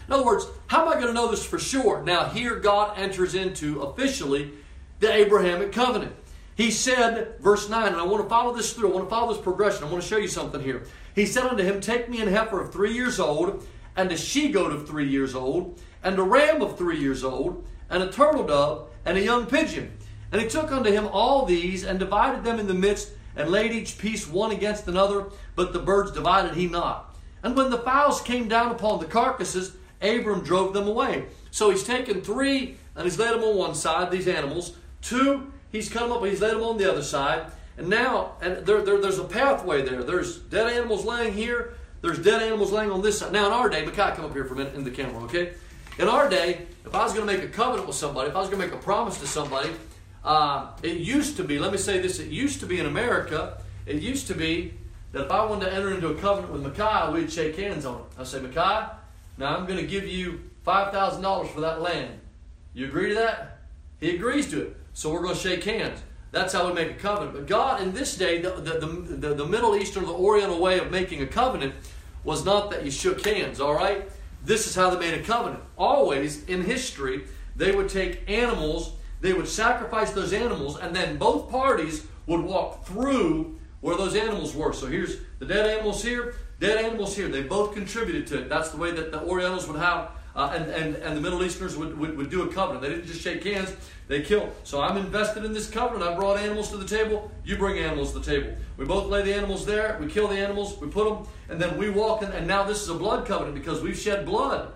In other words, how am I going to know this for sure? Now here God enters into officially the Abrahamic covenant. He said, verse nine, and I want to follow this through. I want to follow this progression. I want to show you something here. He said unto him, take me an heifer of three years old, and a she-goat of three years old, and a ram of three years old, and a turtle dove, and a young pigeon. And he took unto him all these, and divided them in the midst, and laid each piece one against another, but the birds divided he not. And when the fowls came down upon the carcasses, Abram drove them away. So he's taken three, and he's laid them on one side, these animals. Two, he's cut them up, and he's laid them on the other side. And now, and there, there, there's a pathway there. There's dead animals laying here. There's dead animals laying on this side. Now, in our day, Micaiah, come up here for a minute in the camera, okay? In our day, if I was going to make a covenant with somebody, if I was going to make a promise to somebody, uh, it used to be, let me say this, it used to be in America, it used to be that if I wanted to enter into a covenant with Micaiah, we'd shake hands on it. I'd say, Micaiah, now I'm going to give you five thousand dollars for that land. You agree to that? He agrees to it. So we're going to shake hands. That's how we make a covenant. But God, in this day, the, the, the, the Middle Eastern, the Oriental way of making a covenant was not that you shook hands, all right? This is how they made a covenant. Always, in history, they would take animals, they would sacrifice those animals, and then both parties would walk through where those animals were. So here's the dead animals here, dead animals here. They both contributed to it. That's the way that the Orientals would have, uh, and, and, and the Middle Easterners would, would, would do a covenant. They didn't just shake hands, they killed. So I'm invested in this covenant. I brought animals to the table. You bring animals to the table. We both lay the animals there. We kill the animals. We put them. And then we walk in. And now this is a blood covenant because we've shed blood.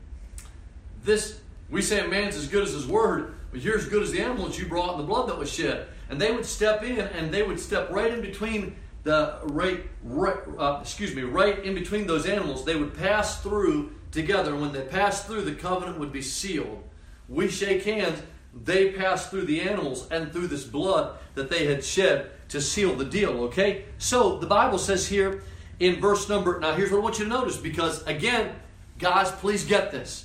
This, we say a man's as good as his word. But you're as good as the animal that you brought and the blood that was shed. And they would step in and they would step right in between the, right, right uh, excuse me, right in between those animals. They would pass through together. And when they passed through, the covenant would be sealed. We shake hands. They passed through the animals and through this blood that they had shed to seal the deal, okay? So the Bible says here in verse number, now here's what I want you to notice because again, guys, please get this.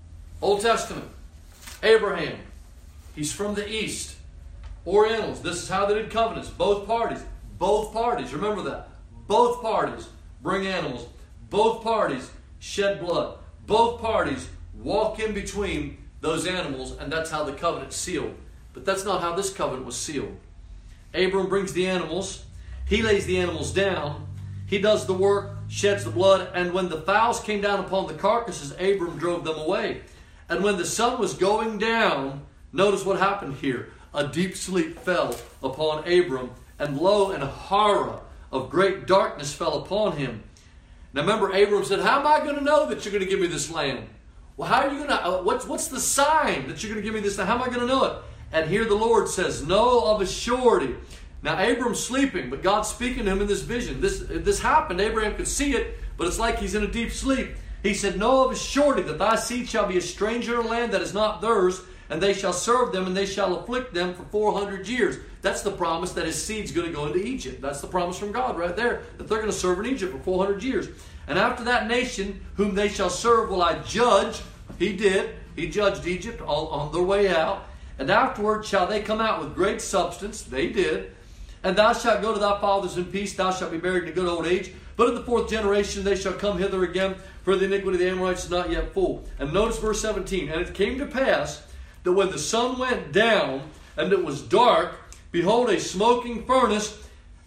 Old Testament, Abraham, he's from the east. Orientals, this is how they did covenants. Both parties, both parties, remember that. Both parties bring animals. Both parties shed blood. Both parties walk in between those animals, and that's how the covenant's sealed. But that's not how this covenant was sealed. Abram brings the animals. He lays the animals down. He does the work, sheds the blood, and when the fowls came down upon the carcasses, Abram drove them away. And when the sun was going down, notice what happened here. A deep sleep fell upon Abram, and lo, and horror of great darkness fell upon him. Now remember, Abram said, how am I going to know that you're going to give me this land? Well, how are you going to, uh, what's, what's the sign that you're going to give me this? Now, how am I going to know it? And here the Lord says, know of a surety. Now, Abram's sleeping, but God's speaking to him in this vision. This, this happened. Abraham could see it, but it's like he's in a deep sleep. He said, know of a surety that thy seed shall be a stranger in a land that is not theirs, and they shall serve them, and they shall afflict them for four hundred years. That's the promise that his seed's going to go into Egypt. That's the promise from God right there, that they're going to serve in Egypt for four hundred years. And after that nation, whom they shall serve, will I judge. He did. He judged Egypt all on their way out. And afterward shall they come out with great substance. They did. And thou shalt go to thy fathers in peace. Thou shalt be buried in a good old age. But in the fourth generation they shall come hither again, for the iniquity of the Amorites is not yet full. And notice verse seventeen. And it came to pass that when the sun went down, and it was dark, behold, a smoking furnace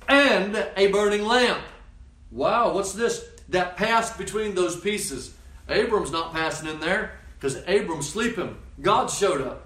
and a burning lamp. Wow, what's this? That passed between those pieces. Abram's not passing in there because Abram's sleeping. God showed up.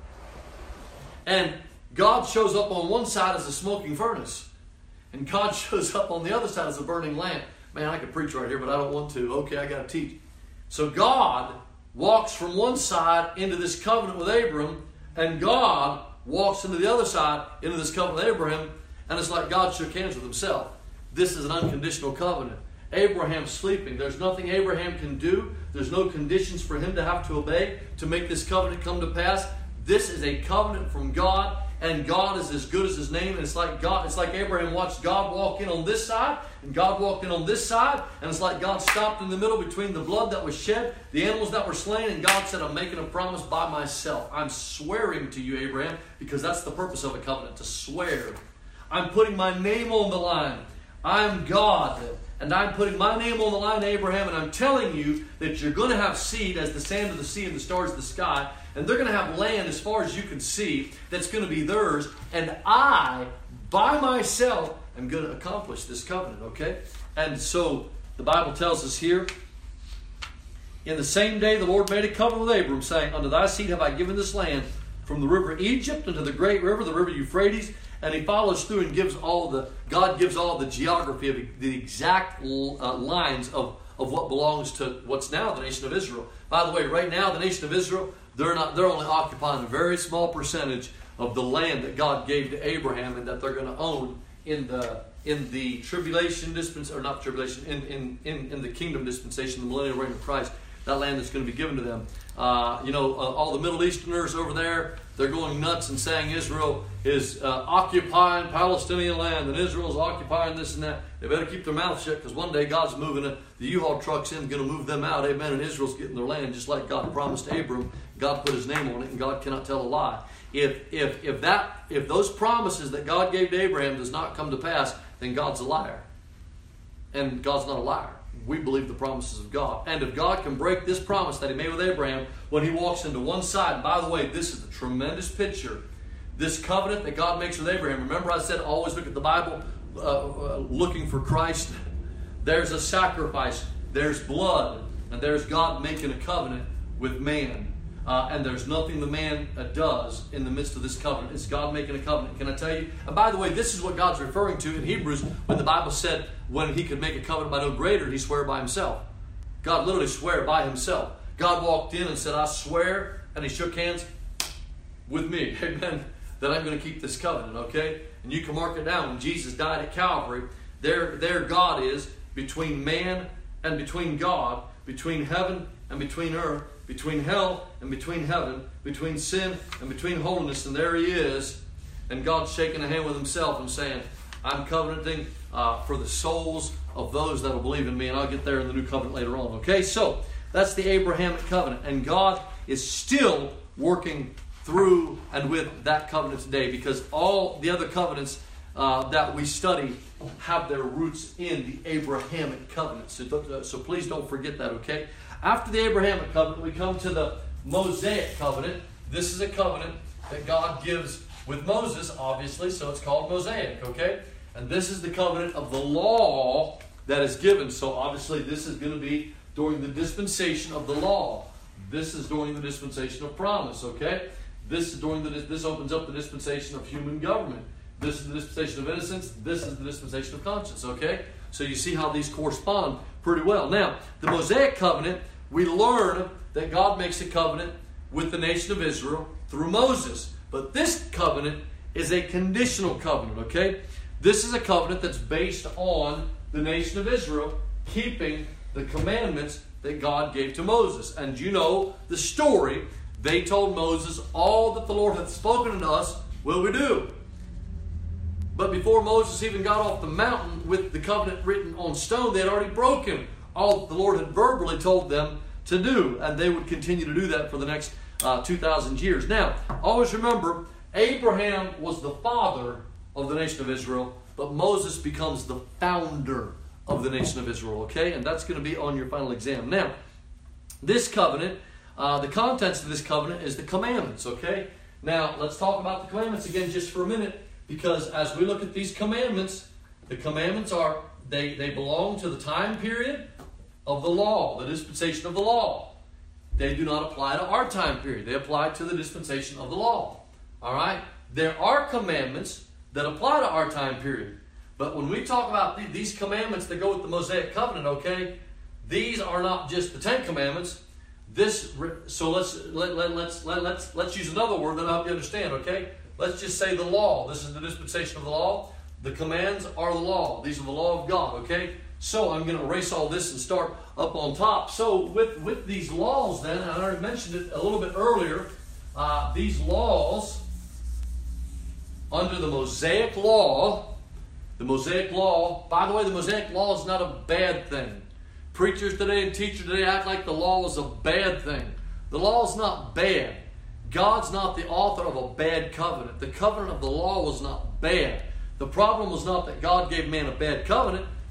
And God shows up on one side as a smoking furnace. And God shows up on the other side as a burning lamp. Man, I could preach right here, but I don't want to. Okay, I got to teach. So God walks from one side into this covenant with Abram, and God walks into the other side into this covenant with Abraham, and it's like God shook hands with himself. This is an unconditional covenant. Abraham's sleeping. There's nothing Abraham can do. There's no conditions for him to have to obey to make this covenant come to pass. This is a covenant from God, and God is as good as his name. And it's like God, it's like Abraham watched God walk in on this side, and God walked in on this side, and it's like God stopped in the middle between the blood that was shed, the animals that were slain, and God said, I'm making a promise by myself. I'm swearing to you, Abraham, because that's the purpose of a covenant, to swear. I'm putting my name on the line. I'm God, and I'm putting my name on the line to Abraham, and I'm telling you that you're going to have seed as the sand of the sea and the stars of the sky, and they're going to have land as far as you can see that's going to be theirs, and I, by myself, am going to accomplish this covenant, okay? And so the Bible tells us here, in the same day the Lord made a covenant with Abram, saying, unto thy seed have I given this land, from the river Egypt unto the great river, the river Euphrates. And he follows through and gives all the, God gives all the geography of the exact uh, lines of, of what belongs to what's now the nation of Israel. By the way, right now the nation of Israel, they're not, they're only occupying a very small percentage of the land that God gave to Abraham and that they're going to own in the in the tribulation dispensation, or not tribulation, in, in, in, in the kingdom dispensation, the millennial reign of Christ. That land that's going to be given to them. Uh, you know, uh, all the Middle Easterners over there, they're going nuts and saying Israel is uh, occupying Palestinian land and Israel's occupying this and that. They better keep their mouth shut, because one day God's moving a, the U-Haul trucks in, going to move them out. Amen. And Israel's getting their land just like God promised Abram. God put his name on it, and God cannot tell a lie. If if if that if those promises that God gave to Abraham does not come to pass, then God's a liar. And God's not a liar. We believe the promises of God. And if God can break this promise that he made with Abraham when he walks into one side, and by the way, this is a tremendous picture. This covenant that God makes with Abraham. Remember I said always look at the Bible uh, uh, looking for Christ. There's a sacrifice. There's blood. And there's God making a covenant with man. Uh, and there's nothing the man uh, does in the midst of this covenant. It's God making a covenant. Can I tell you? And by the way, this is what God's referring to in Hebrews when the Bible said when he could make a covenant by no greater, he swore by himself. God literally swore by himself. God walked in and said, I swear, and he shook hands with me, amen, that I'm going to keep this covenant, okay? And you can mark it down. When Jesus died at Calvary, there, there God is between man and between God, between heaven and between earth, between hell and between heaven, between sin and between holiness, and there he is, and God's shaking a hand with himself and saying, I'm covenanting uh, for the souls of those that will believe in me, and I'll get there in the new covenant later on. Okay, so that's the Abrahamic covenant, and God is still working through and with that covenant today, because all the other covenants uh, that we study have their roots in the Abrahamic covenant. So, so please don't forget that, okay? After the Abrahamic covenant, we come to the Mosaic covenant. This is a covenant that God gives with Moses, obviously, so it's called Mosaic, okay? And this is the covenant of the law that is given. So obviously this is going to be during the dispensation of the law. This is during the dispensation of promise, okay? This is during the this opens up the dispensation of human government. This is the dispensation of innocence. This is the dispensation of conscience, okay? So you see how these correspond pretty well. Now, the Mosaic covenant, we learn that God makes a covenant with the nation of Israel through Moses. But this covenant is a conditional covenant, okay? This is a covenant that's based on the nation of Israel keeping the commandments that God gave to Moses. And you know the story. They told Moses, all that the Lord hath spoken unto us will we do. But before Moses even got off the mountain with the covenant written on stone, they had already broken all that the Lord had verbally told them to do. And they would continue to do that for the next uh, two thousand years. Now, always remember, Abraham was the father of the nation of Israel, but Moses becomes the founder of the nation of Israel, okay? And that's going to be on your final exam. Now, this covenant, uh, the contents of this covenant is the commandments, okay? Now, let's talk about the commandments again just for a minute, because as we look at these commandments, the commandments are, they, they belong to the time period of the law, the dispensation of the law. They do not apply to our time period. They apply to the dispensation of the law. All right? There are commandments that apply to our time period. But when we talk about th- these commandments that go with the Mosaic covenant, okay, these are not just the Ten Commandments. This, so let's let, let, let's let, let's let's use another word that'll help you understand, okay? Let's just say the law. This is the dispensation of the law. The commands are the law. These are the law of God, okay? So I'm going to erase all this and start up on top. So with, with these laws then, and I already mentioned it a little bit earlier, uh, these laws under the Mosaic law, the Mosaic law, by the way, the Mosaic law is not a bad thing. Preachers today and teachers today act like the law is a bad thing. The law is not bad. God's not the author of a bad covenant. The covenant of the law was not bad. The problem was not that God gave man a bad covenant.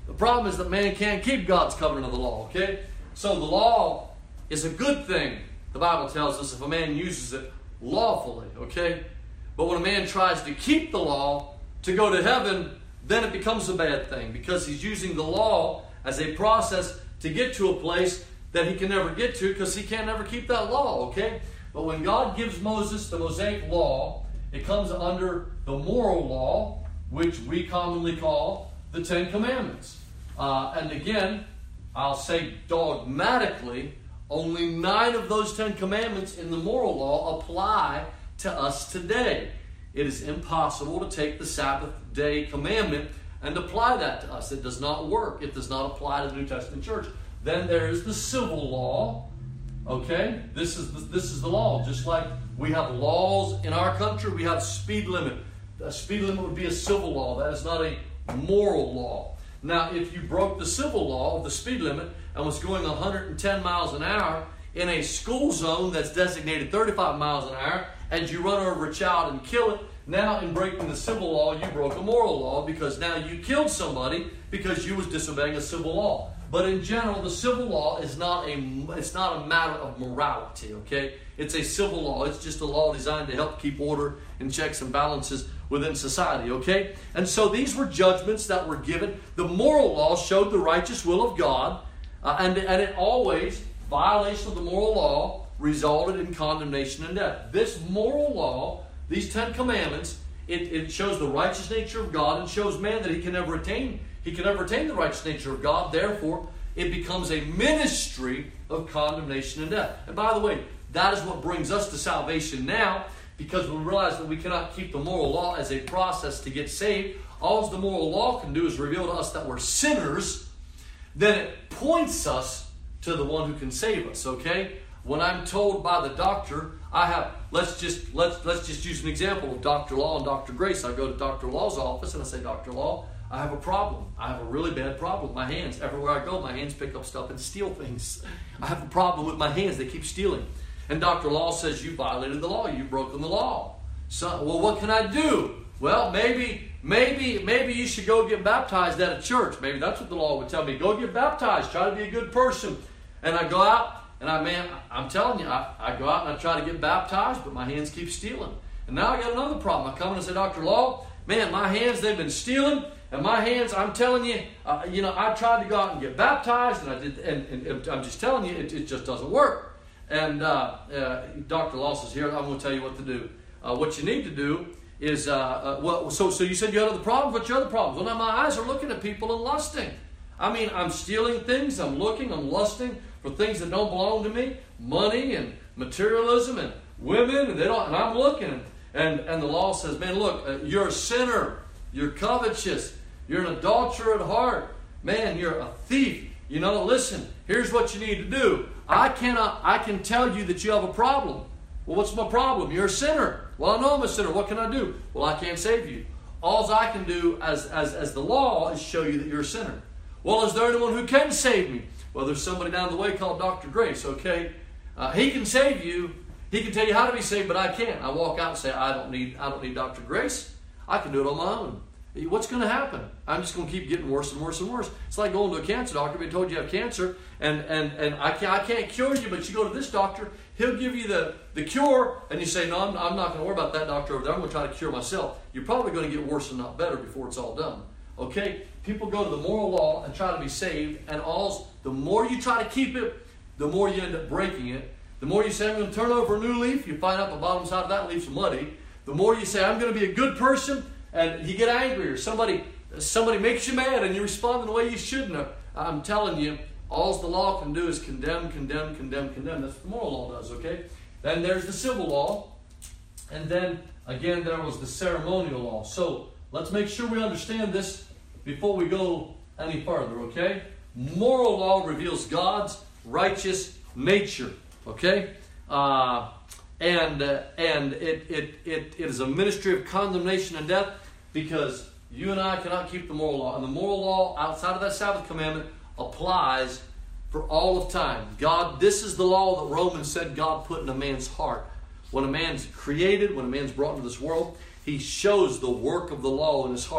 The problem is that man can't keep God's covenant of the law, okay? So the law is a good thing, the Bible tells us, if a man uses it lawfully, okay? But when a man tries to keep the law to go to heaven, then it becomes a bad thing, because he's using the law as a process to get to a place that he can never get to, because he can't ever keep that law, okay? But when God gives Moses the Mosaic law, it comes under the moral law, which we commonly call the Ten Commandments. Uh, and again, I'll say dogmatically, only nine of those Ten Commandments in the moral law apply to us today. It is impossible to take the Sabbath day commandment and apply that to us. It does not work. It does not apply to the New Testament church. Then there is the civil law. Okay? This is the, this is the law. Just like we have laws in our country, we have speed limit. A speed limit would be a civil law. That is not a moral law. Now, if you broke the civil law of the speed limit and was going one hundred ten miles an hour in a school zone that's designated thirty-five miles an hour, and you run over a child and kill it, now in breaking the civil law, you broke a moral law, because now you killed somebody because you was disobeying a civil law. But in general, the civil law is not a it's not a matter of morality, okay? It's a civil law. It's just a law designed to help keep order and checks and balances within society, okay? And so these were judgments that were given. The moral law showed the righteous will of God, uh, and, and it always, violation of the moral law, resulted in condemnation and death. This moral law, these Ten Commandments, it, it shows the righteous nature of God and shows man that he can never attain He can never attain the righteous nature of God. Therefore, it becomes a ministry of condemnation and death. And by the way, that is what brings us to salvation now, because we realize that we cannot keep the moral law as a process to get saved. All the moral law can do is reveal to us that we're sinners. Then it points us to the one who can save us, okay? When I'm told by the doctor, I have, let's just let's let's just use an example of Doctor Law and Doctor Grace. I go to Doctor Law's office and I say, Doctor Law, I have a problem. I have a really bad problem with my hands. Everywhere I go, my hands pick up stuff and steal things. I have a problem with my hands. They keep stealing. And Doctor Law says, you violated the law. You've broken the law. So, well, what can I do? Well, maybe, maybe, maybe you should go get baptized at a church. Maybe that's what the law would tell me. Go get baptized. Try to be a good person. And I go out, and I, man, I'm telling you, I, I go out and I try to get baptized, but my hands keep stealing. And now I got another problem. I come in and say, Doctor Law, man, my hands, they've been stealing. And my hands, I'm telling you, uh, you know, I tried to go out and get baptized, and I did, and, and, and I'm just telling you, it, it just doesn't work. And uh, uh, Doctor Loss is here. I'm going to tell you what to do. Uh, what you need to do is, uh, uh, well, so so you said you had other problems. What's your other problems? Well, now my eyes are looking at people and lusting. I mean, I'm stealing things. I'm looking. I'm lusting for things that don't belong to me, money and materialism and women, and they don't. And I'm looking, and and the law says, man, look, uh, you're a sinner. You're covetous. You're an adulterer at heart. Man, you're a thief. You know, listen, here's what you need to do. I cannot, I can tell you that you have a problem. Well, what's my problem? You're a sinner. Well, I know I'm a sinner. What can I do? Well, I can't save you. All I can do as, as, as the law is show you that you're a sinner. Well, is there anyone who can save me? Well, there's somebody down the way called Doctor Grace, okay? Uh, he can save you. He can tell you how to be saved, but I can't. I walk out and say, I don't need, I don't need Doctor Grace. I can do it on my own. What's going to happen? I'm just going to keep getting worse and worse and worse. It's like going to a cancer doctor. They told you have cancer, and, and, and I, can't, I can't cure you, but you go to this doctor, he'll give you the, the cure, and you say, no, I'm, I'm not going to worry about that doctor over there. I'm going to try to cure myself. You're probably going to get worse and not better before it's all done. Okay? People go to the moral law and try to be saved, and all the more you try to keep it, the more you end up breaking it. The more you say, I'm going to turn over a new leaf, you find out the bottom side of that leaf's muddy. The more you say, I'm going to be a good person, and you get angry, or somebody somebody makes you mad, and you respond in the way you shouldn't have. I'm telling you, all the law can do is condemn, condemn, condemn, condemn. That's what the moral law does, okay? Then there's the civil law, and then, again, there was the ceremonial law. So let's make sure we understand this before we go any further, okay? Moral law reveals God's righteous nature, okay? Uh, and uh, and it, it, it, it is a ministry of condemnation and death, because you and I cannot keep the moral law. And the moral law outside of that Sabbath commandment applies for all of time. God, this is the law that Romans said God put in a man's heart. When a man's created, when a man's brought into this world, he shows the work of the law in his heart.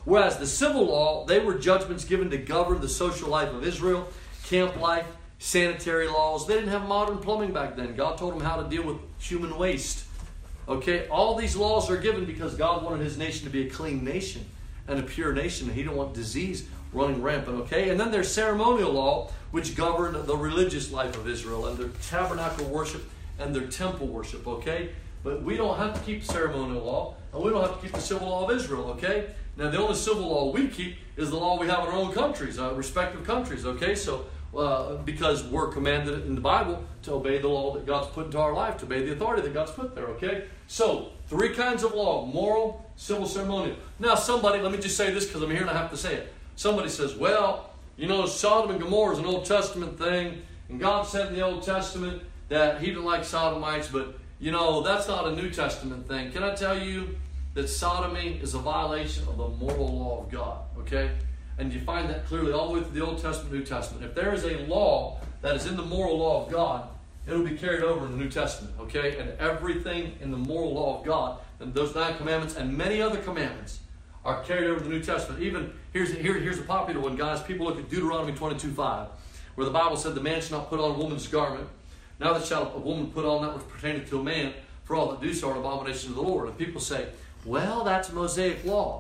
Whereas the civil law, they were judgments given to govern the social life of Israel, camp life, sanitary laws. They didn't have modern plumbing back then. God told them how to deal with human waste. Okay, all these laws are given because God wanted His nation to be a clean nation and a pure nation. He didn't want disease running rampant. Okay, and then there's ceremonial law, which governed the religious life of Israel and their tabernacle worship and their temple worship. Okay, but we don't have to keep ceremonial law, and we don't have to keep the civil law of Israel. Okay, now the only civil law we keep is the law we have in our own countries, our respective countries. Okay, so. Uh, because we're commanded in the Bible to obey the law that God's put into our life, to obey the authority that God's put there, okay? So, three kinds of law: moral, civil, ceremonial. Now, somebody, let me just say this because I'm here and I have to say it. Somebody says, well, you know, Sodom and Gomorrah is an Old Testament thing, and God said in the Old Testament that He didn't like Sodomites, but, you know, that's not a New Testament thing. Can I tell you that sodomy is a violation of the moral law of God, okay? And you find that clearly all the way through the Old Testament, New Testament. If there is a law that is in the moral law of God, it'll be carried over in the New Testament, okay? And everything in the moral law of God, and those nine commandments and many other commandments, are carried over to the New Testament. Even, here's, here, here's a popular one, guys. People look at Deuteronomy twenty-two five, where the Bible said, the man shall not put on a woman's garment. Now that shall a woman put on that which pertaineth to a man, for all that do so are an abomination to the Lord. And people say, well, that's Mosaic law.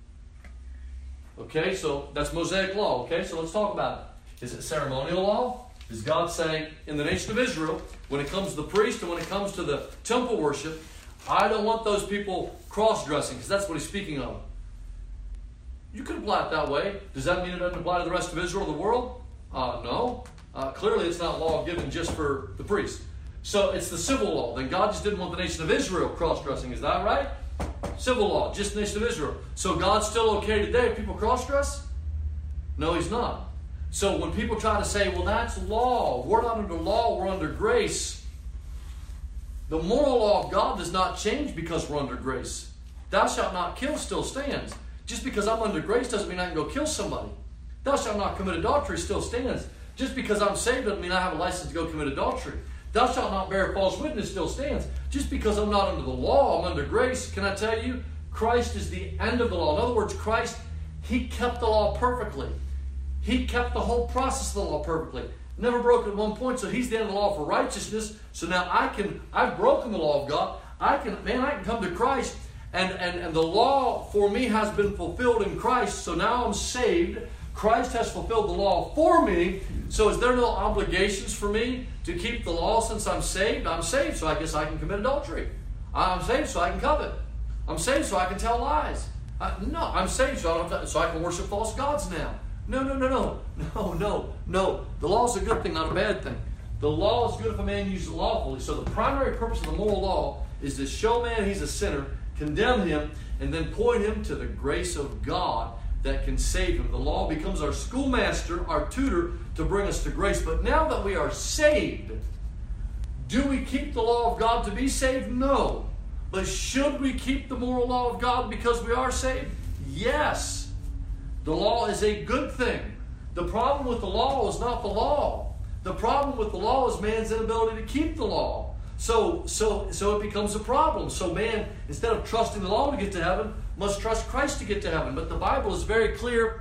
Okay, so that's Mosaic law. Okay, so let's talk about it. Is it ceremonial law? Is God saying in the nation of Israel, when it comes to the priest and when it comes to the temple worship, I don't want those people cross-dressing, because that's what He's speaking of. You could apply it that way. Does that mean it doesn't apply to the rest of Israel or the world? Uh, no. Uh, clearly it's not law given just for the priest. So it's the civil law. Then God just didn't want the nation of Israel cross-dressing. Is that right? Civil law, just the nation of Israel. So God's still okay today if people cross-dress? No, He's not. So when people try to say, well, that's law. We're not under law, we're under grace. The moral law of God does not change because we're under grace. Thou shalt not kill still stands. Just because I'm under grace doesn't mean I can go kill somebody. Thou shalt not commit adultery still stands. Just because I'm saved doesn't mean I have a license to go commit adultery. Thou shalt not bear false witness still stands. Just because I'm not under the law, I'm under grace. Can I tell you? Christ is the end of the law. In other words, Christ, He kept the law perfectly. He kept the whole process of the law perfectly. Never broke it at one point, so He's the end of the law for righteousness. So now I can, I've broken the law of God. I can, man, I can come to Christ, and, and, and the law for me has been fulfilled in Christ. So now I'm saved. Christ has fulfilled the law for me. So is there no obligations for me to keep the law since I'm saved? I'm saved, so I guess I can commit adultery. I'm saved, so I can covet. I'm saved, so I can tell lies. I, no, I'm saved, so I, don't have to, so I can worship false gods now. No, no, no, no. No, no, no. The law is a good thing, not a bad thing. The law is good if a man uses it lawfully. So the primary purpose of the moral law is to show man he's a sinner, condemn him, and then point him to the grace of God that can save him. The law becomes our schoolmaster, our tutor, to bring us to grace. But now that we are saved, do we keep the law of God to be saved? No. But should we keep the moral law of God because we are saved? Yes. The law is a good thing. The problem with the law is not the law. The problem with the law is man's inability to keep the law. So, so, so it becomes a problem. So man, instead of trusting the law to get to heaven, must trust Christ to get to heaven. But the Bible is very clear.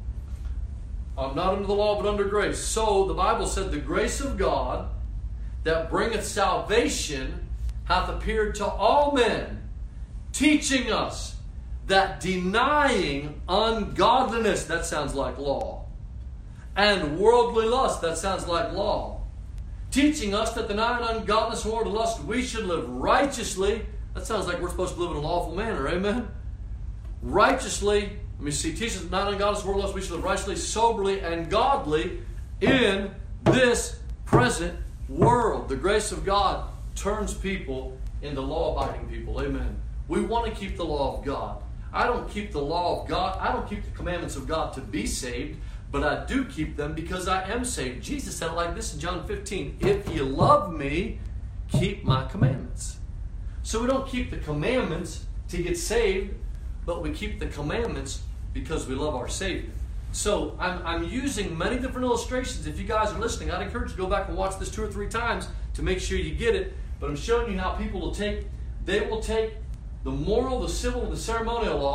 I'm not under the law, but under grace. So the Bible said, the grace of God that bringeth salvation hath appeared to all men, teaching us that denying ungodliness, that sounds like law, and worldly lust, that sounds like law, teaching us that denying ungodliness and worldly lust, we should live righteously. That sounds like we're supposed to live in a lawful manner, amen? Righteously, let me see, teaches us not ungodliness and worldly lust, we should live righteously, soberly, and godly in this present world. The grace of God turns people into law-abiding people, amen? We want to keep the law of God. I don't keep the law of God. I don't keep the commandments of God to be saved, but I do keep them because I am saved. Jesus said it like this in John fifteen. If you love me, keep my commandments. So we don't keep the commandments to get saved, but we keep the commandments because we love our Savior. So I'm, I'm using many different illustrations. If you guys are listening, I'd encourage you to go back and watch this two or three times to make sure you get it. But I'm showing you how people will take, they will take the moral, the civil, and the ceremonial law.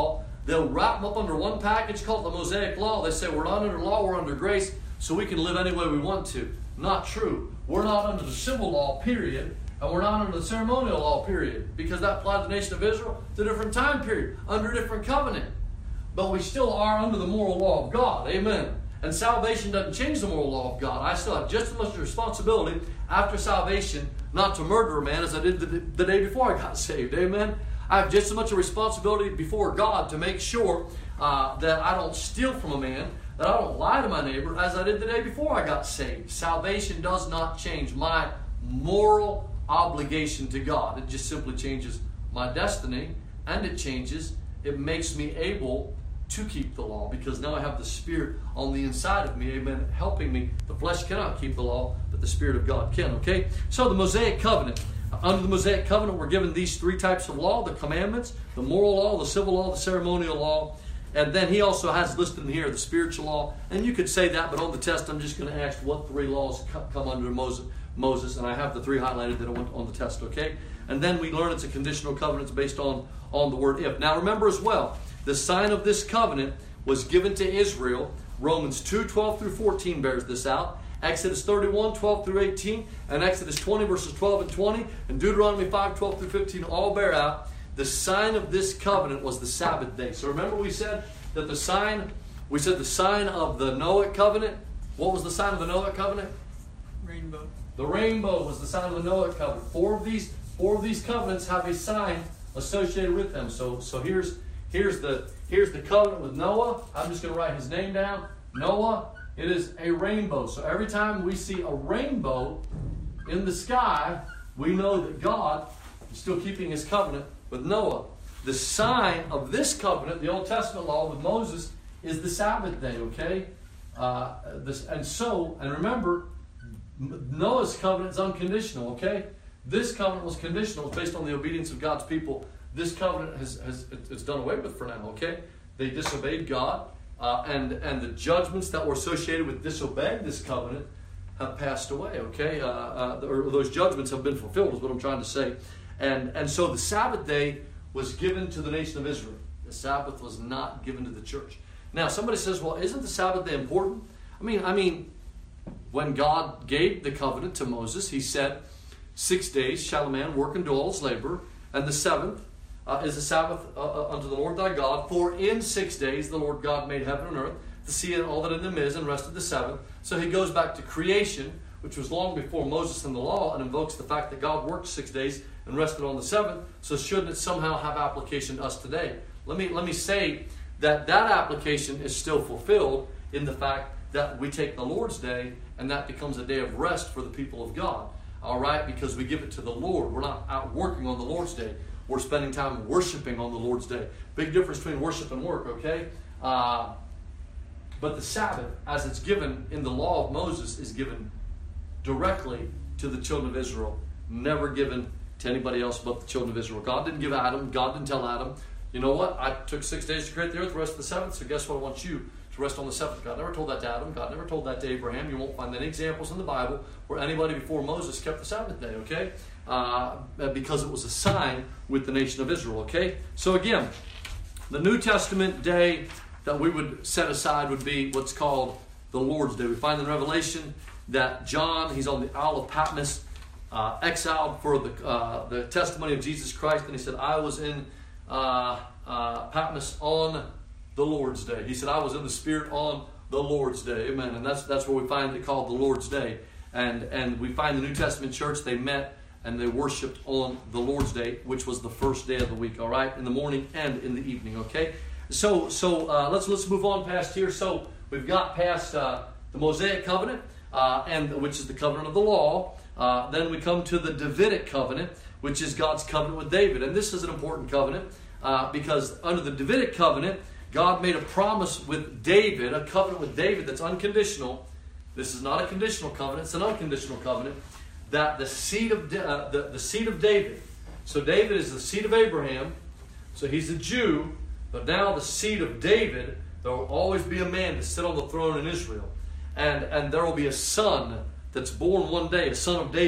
They'll wrap them up under one package called the Mosaic Law. They say we're not under law, we're under grace, so we can live any way we want to. Not true. We're not under the civil law, period, and we're not under the ceremonial law, period, because that applied to the nation of Israel to a different time period, under a different covenant. But we still are under the moral law of God. Amen. And salvation doesn't change the moral law of God. I still have just as much responsibility after salvation not to murder a man as I did the, the day before I got saved. Amen. I have just as much a responsibility before God to make sure uh, that I don't steal from a man, that I don't lie to my neighbor as I did the day before I got saved. Salvation does not change my moral obligation to God. It just simply changes my destiny, and it changes, it makes me able to keep the law, because now I have the Spirit on the inside of me, amen, helping me. The flesh cannot keep the law, but the Spirit of God can, okay? So the Mosaic Covenant. Under the Mosaic Covenant, we're given these three types of law: the commandments, the moral law, the civil law, the ceremonial law. And then he also has listed in here the spiritual law. And you could say that, but on the test, I'm just going to ask what three laws come under Moses. Moses, and I have the three highlighted that I went on the test, okay? And then we learn it's a conditional covenant based on, on the word if. Now remember as well, the sign of this covenant was given to Israel. Romans two, twelve through fourteen bears this out. Exodus thirty-one, twelve through eighteen, and Exodus twenty, verses twelve and twenty, and Deuteronomy five, twelve through fifteen all bear out the sign of this covenant was the Sabbath day. So remember we said that the sign, we said the sign of the Noahic covenant. What was the sign of the Noahic covenant? Rainbow. The rainbow was the sign of the Noahic covenant. Four of these, four of these covenants have a sign associated with them. So, so here's here's the here's the covenant with Noah. I'm just going to write his name down. Noah. It is a rainbow. So every time we see a rainbow in the sky, we know that God is still keeping His covenant with Noah. The sign of this covenant, the Old Testament law with Moses, is the Sabbath day. Okay, uh, this and so and remember. Noah's covenant is unconditional, okay? This covenant was conditional. It's based on the obedience of God's people. This covenant has, has it's done away with for now, okay? They disobeyed God, uh, and, and the judgments that were associated with disobeying this covenant have passed away, okay? Uh, uh, or those judgments have been fulfilled is what I'm trying to say. And, and so the Sabbath day was given to the nation of Israel. The Sabbath was not given to the church. Now, somebody says, well, isn't the Sabbath day important? I mean, I mean... When God gave the covenant to Moses, He said, Six days shall a man work and do all his labor, and the seventh uh, is the Sabbath uh, uh, unto the Lord thy God. For in six days the Lord God made heaven and earth, the sea and all that in them is, and rested the seventh. So He goes back to creation, which was long before Moses and the law, and invokes the fact that God worked six days and rested on the seventh. So shouldn't it somehow have application to us today? Let me, let me say that that application is still fulfilled in the fact that we take the Lord's day and that becomes a day of rest for the people of God. All right? Because we give it to the Lord. We're not out working on the Lord's day. We're spending time worshiping on the Lord's day. Big difference between worship and work, okay? Uh, but the Sabbath, as it's given in the law of Moses, is given directly to the children of Israel. Never given to anybody else but the children of Israel. God didn't give Adam. God didn't tell Adam, you know what? I took six days to create the earth, the rest of the seventh, so guess what? I want you to rest on the seventh. God never told that to Adam. God never told that to Abraham. You won't find any examples in the Bible where anybody before Moses kept the Sabbath day, okay? Uh, because it was a sign with the nation of Israel, okay? So again, the New Testament day that we would set aside would be what's called the Lord's Day. We find in Revelation that John, he's on the Isle of Patmos, uh, exiled for the uh, the testimony of Jesus Christ, and he said, I was in uh, uh, Patmos on the Lord's Day. He said, I was in the Spirit on the Lord's Day. Amen. And that's that's where we find it called the Lord's Day. And and we find the New Testament church, they met and they worshiped on the Lord's Day, which was the first day of the week, all right? In the morning and in the evening, okay? So so uh, let's let's move on past here. So we've got past uh, the Mosaic covenant, uh, and which is the covenant of the law. Uh, then we come to the Davidic covenant, which is God's covenant with David. And this is an important covenant uh, because under the Davidic covenant, God made a promise with David, a covenant with David that's unconditional. This is not a conditional covenant, it's an unconditional covenant. That the seed of uh, the, the seed of David. So David is the seed of Abraham. So he's a Jew, but now the seed of David, there will always be a man to sit on the throne in Israel. And, and there will be a son that's born one day, a son of David.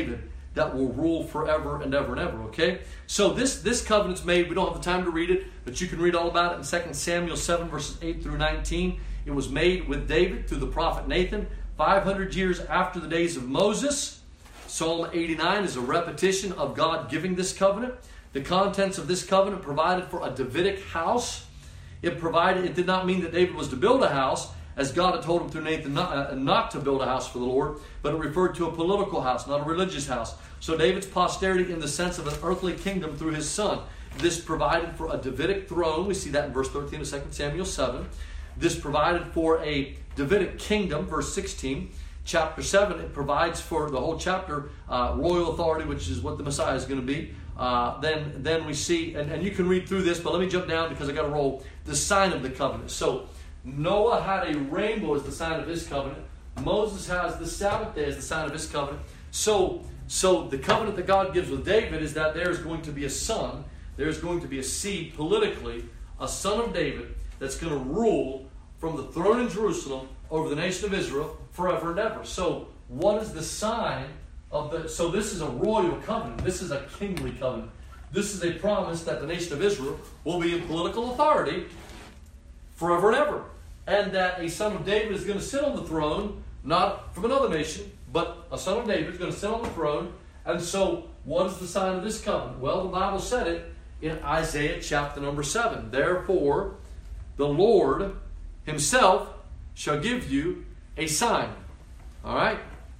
that will rule forever and ever and ever, okay? So this, this covenant's made. We don't have the time to read it, but you can read all about it in Second Samuel seven, verses eight through nineteen. It was made with David through the prophet Nathan, five hundred years after the days of Moses. Psalm eighty-nine is a repetition of God giving this covenant. The contents of this covenant provided for a Davidic house. It provided, it did not mean that David was to build a house, as God had told him through Nathan not, uh, not to build a house for the Lord, but it referred to a political house, not a religious house. So David's posterity in the sense of an earthly kingdom through his son. This provided for a Davidic throne. We see that in verse thirteen of Second Samuel seven. This provided for a Davidic kingdom, verse sixteen. Chapter seven, it provides for the whole chapter uh, royal authority, which is what the Messiah is going to be. Uh, then, then we see, and, and you can read through this, but let me jump down because I got to roll. The sign of the covenant. So Noah had a rainbow as the sign of his covenant. Moses has the Sabbath day as the sign of his covenant. So, so the covenant that God gives with David is that there is going to be a son, there is going to be a seed politically, a son of David that's going to rule from the throne in Jerusalem over the nation of Israel forever and ever. So what is the sign of the... So this is a royal covenant. This is a kingly covenant. This is a promise that the nation of Israel will be in political authority forever and ever. And that a son of David is going to sit on the throne, not from another nation, but a son of David is going to sit on the throne. And so what is the sign of this covenant? Well, the Bible said it in Isaiah chapter number seven. Therefore, the Lord himself shall give you a sign. All right?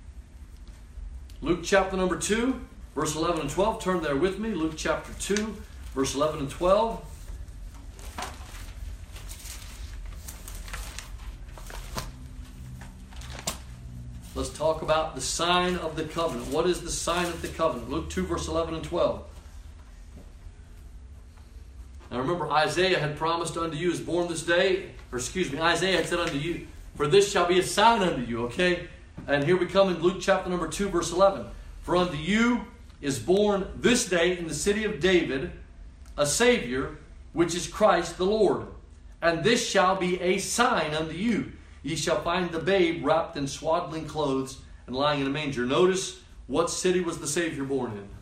Luke chapter number two, verse eleven and twelve. Turn there with me. Luke chapter two, verse eleven and twelve. Let's talk about the sign of the covenant. What is the sign of the covenant? Luke two, verse eleven and twelve. Now remember, Isaiah had promised unto you is born this day, or excuse me, Isaiah had said unto you, for this shall be a sign unto you, okay? And here we come in Luke chapter number two, verse eleven. For unto you is born this day in the city of David a Savior, which is Christ the Lord. And this shall be a sign unto you. Ye shall find the babe wrapped in swaddling clothes and lying in a manger. Notice, what city was the Savior born in?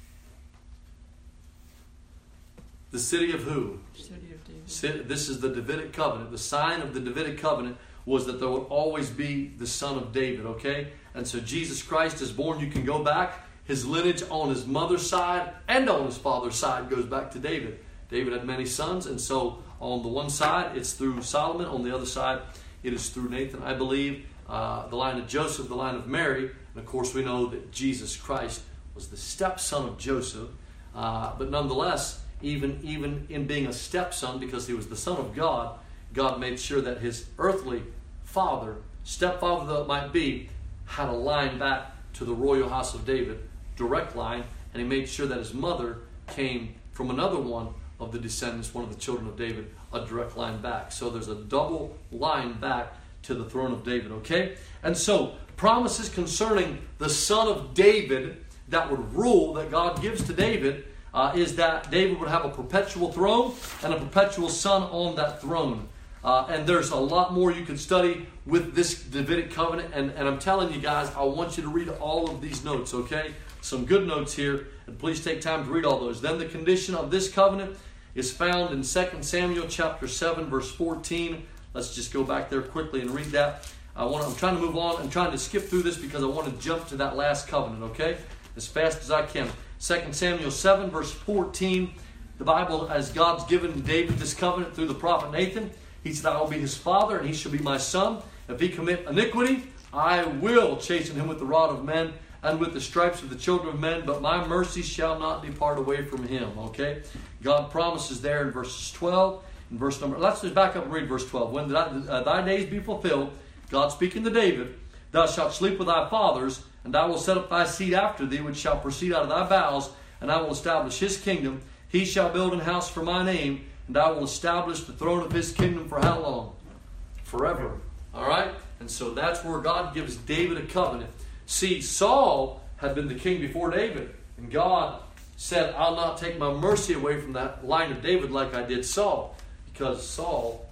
The city of who? City of David. This is the Davidic covenant. The sign of the Davidic covenant was that there would always be the son of David, okay? And so Jesus Christ is born. You can go back. His lineage on his mother's side and on his father's side goes back to David. David had many sons, and so on the one side, it's through Solomon. On the other side, it is through Nathan, I believe, uh, the line of Joseph, the line of Mary. And of course, we know that Jesus Christ was the stepson of Joseph. Uh, but nonetheless, even, even in being a stepson, because he was the son of God, God made sure that his earthly father, stepfather though it might be, had a line back to the royal house of David, direct line, and he made sure that his mother came from another one of the descendants, one of the children of David, a direct line back. So there's a double line back to the throne of David, okay? And so promises concerning the son of David that would rule, that God gives to David, uh, is that David would have a perpetual throne and a perpetual son on that throne. Uh, and there's a lot more you can study with this Davidic covenant. And, and I'm telling you guys, I want you to read all of these notes, okay? Some good notes here. And please take time to read all those. Then the condition of this covenant is found in Second Samuel chapter seven, verse fourteen. Let's just go back there quickly and read that. I want to, I'm trying to move on. I'm trying to skip through this because I want to jump to that last covenant, okay? As fast as I can. Second Samuel seven, verse fourteen. The Bible, as God's given David this covenant through the prophet Nathan, he said, I will be his father, and he shall be my son. If he commit iniquity, I will chasten him with the rod of men and with the stripes of the children of men, but my mercy shall not depart away from him. Okay? God promises there in verses twelve, in verse number, let's just back up and read verse twelve. When thy, uh, thy days be fulfilled, God speaking to David, thou shalt sleep with thy fathers, and I will set up thy seed after thee, which shall proceed out of thy bowels, and I will establish his kingdom. He shall build an house for my name, and I will establish the throne of his kingdom for how long? Forever. All right? And so that's where God gives David a covenant. See, Saul had been the king before David. And God said, I'll not take my mercy away from that line of David like I did Saul. Because Saul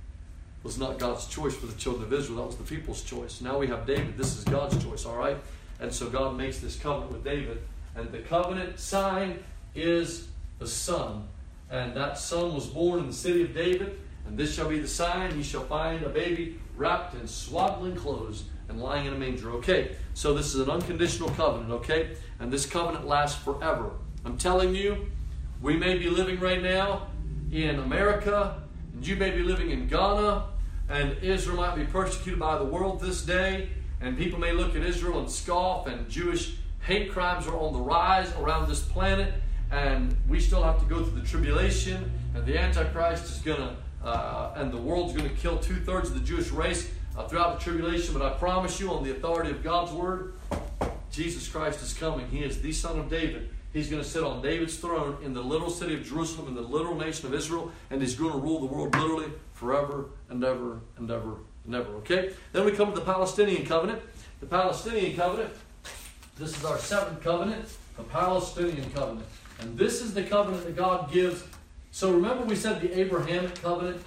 was not God's choice for the children of Israel. That was the people's choice. Now we have David. This is God's choice. All right? And so God makes this covenant with David. And the covenant sign is the Son. And that Son was born in the city of David. And this shall be the sign. Ye shall find a baby wrapped in swaddling clothes and lying in a manger. Okay, so this is an unconditional covenant, okay? And this covenant lasts forever. I'm telling you, we may be living right now in America, and you may be living in Ghana, and Israel might be persecuted by the world this day, and people may look at Israel and scoff, and Jewish hate crimes are on the rise around this planet, and we still have to go through the tribulation, and the Antichrist is going to, uh, and the world's going to kill two-thirds of the Jewish race uh, throughout the tribulation. But I promise you, on the authority of God's Word, Jesus Christ is coming. He is the Son of David. He's going to sit on David's throne in the little city of Jerusalem, in the literal nation of Israel, and he's going to rule the world literally forever and ever and ever and ever. Okay? Then we come to the Palestinian covenant. The Palestinian covenant, this is our seventh covenant, the Palestinian covenant. And this is the covenant that God gives. So remember we said the Abrahamic covenant?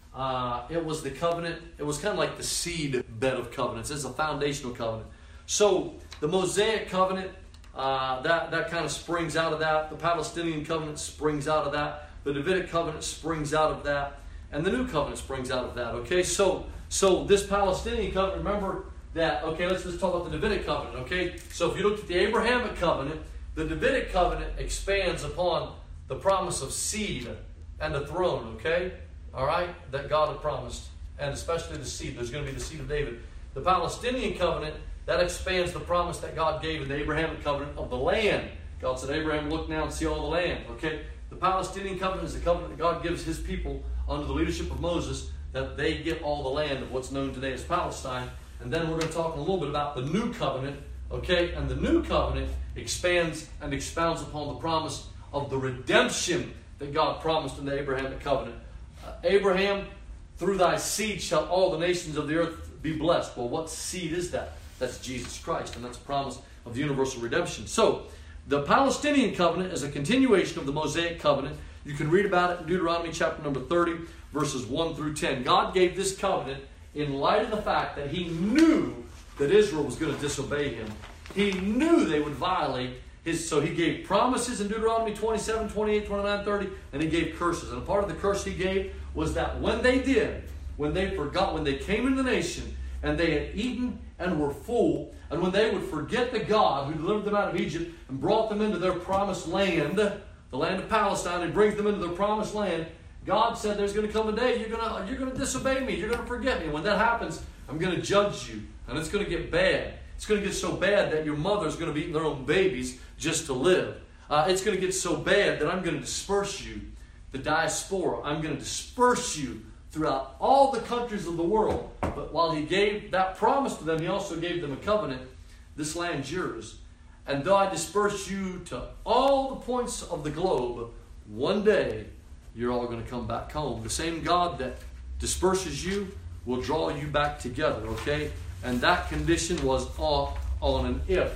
Uh, it was the covenant, it was kind of like the seed bed of covenants. It's a foundational covenant. So the Mosaic covenant, Uh, that, that kind of springs out of that. The Palestinian covenant springs out of that. The Davidic covenant springs out of that. And the new covenant springs out of that. Okay, so so this Palestinian covenant, remember that, okay, let's just talk about the Davidic covenant, okay? So if you look at the Abrahamic covenant, the Davidic covenant expands upon the promise of seed and the throne, okay? All right, that God had promised, and especially the seed. There's going to be the seed of David. The Palestinian covenant, that expands the promise that God gave in the Abrahamic covenant of the land. God said, Abraham, look now and see all the land. Okay? The Palestinian covenant is the covenant that God gives his people under the leadership of Moses, that they get all the land of what's known today as Palestine. And then we're going to talk a little bit about the new covenant. Okay? And the new covenant expands and expounds upon the promise of the redemption that God promised in the Abrahamic covenant. Uh, Abraham, through thy seed shall all the nations of the earth be blessed. Well, what seed is that? That's Jesus Christ, and that's a promise of the universal redemption. So, the Palestinian covenant is a continuation of the Mosaic covenant. You can read about it in Deuteronomy chapter number thirty, verses one through ten. God gave this covenant in light of the fact that he knew that Israel was going to disobey him. He knew they would violate his, so he gave promises in Deuteronomy twenty-seven, twenty-eight, twenty-nine, thirty, and he gave curses. And a part of the curse he gave was that when they did, when they forgot, when they came into the nation, and they had eaten and were full, and when they would forget the God who delivered them out of Egypt and brought them into their promised land, the land of Palestine, and brings them into their promised land, God said there's going to come a day you're going to, you're going to disobey me, you're going to forget me. And when that happens, I'm going to judge you, and it's going to get bad. It's going to get so bad that your mother's going to be eating their own babies just to live. Uh, it's going to get so bad that I'm going to disperse you, the diaspora. I'm going to disperse you throughout all the countries of the world. But while he gave that promise to them, he also gave them a covenant. This land's yours. And though I disperse you to all the points of the globe, one day you're all going to come back home. The same God that disperses you will draw you back together, okay? And that condition was on, on an if.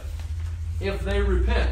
If they repent,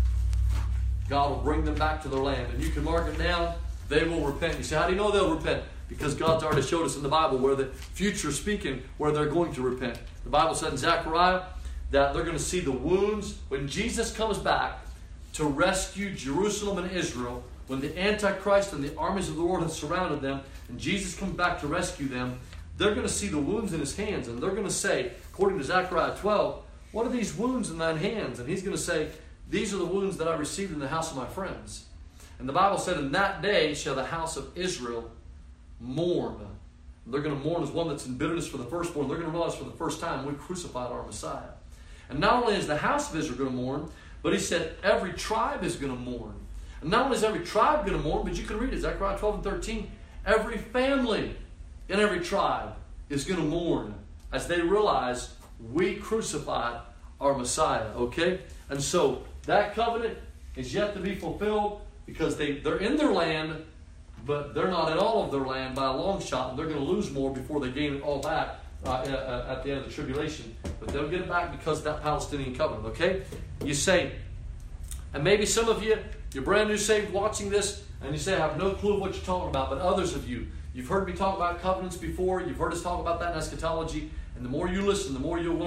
God will bring them back to their land. And you can mark it down, they will repent. You say, how do you know they'll repent? Because God's already showed us in the Bible where the future speaking, where they're going to repent. The Bible said in Zechariah that they're going to see the wounds. When Jesus comes back to rescue Jerusalem and Israel, when the Antichrist and the armies of the Lord have surrounded them, and Jesus comes back to rescue them, they're going to see the wounds in his hands. And they're going to say, according to Zechariah twelve, what are these wounds in thine hands? And he's going to say, these are the wounds that I received in the house of my friends. And the Bible said, in that day shall the house of Israel mourn. They're going to mourn as one that's in bitterness for the firstborn. They're going to realize for the first time we crucified our Messiah. And not only is the house of Israel going to mourn, but he said every tribe is going to mourn. And not only is every tribe going to mourn, but you can read it, Zechariah twelve and thirteen, every family in every tribe is going to mourn as they realize we crucified our Messiah, okay? And so that covenant is yet to be fulfilled because they, they're in their land, but they're not in all of their land by a long shot, and they're going to lose more before they gain it all back uh, at the end of the tribulation. But they'll get it back because of that Palestinian covenant, okay? You say, and maybe some of you, you're brand new saved watching this, and you say, I have no clue what you're talking about, but others of you, you've heard me talk about covenants before, you've heard us talk about that in eschatology, and the more you listen, the more you'll learn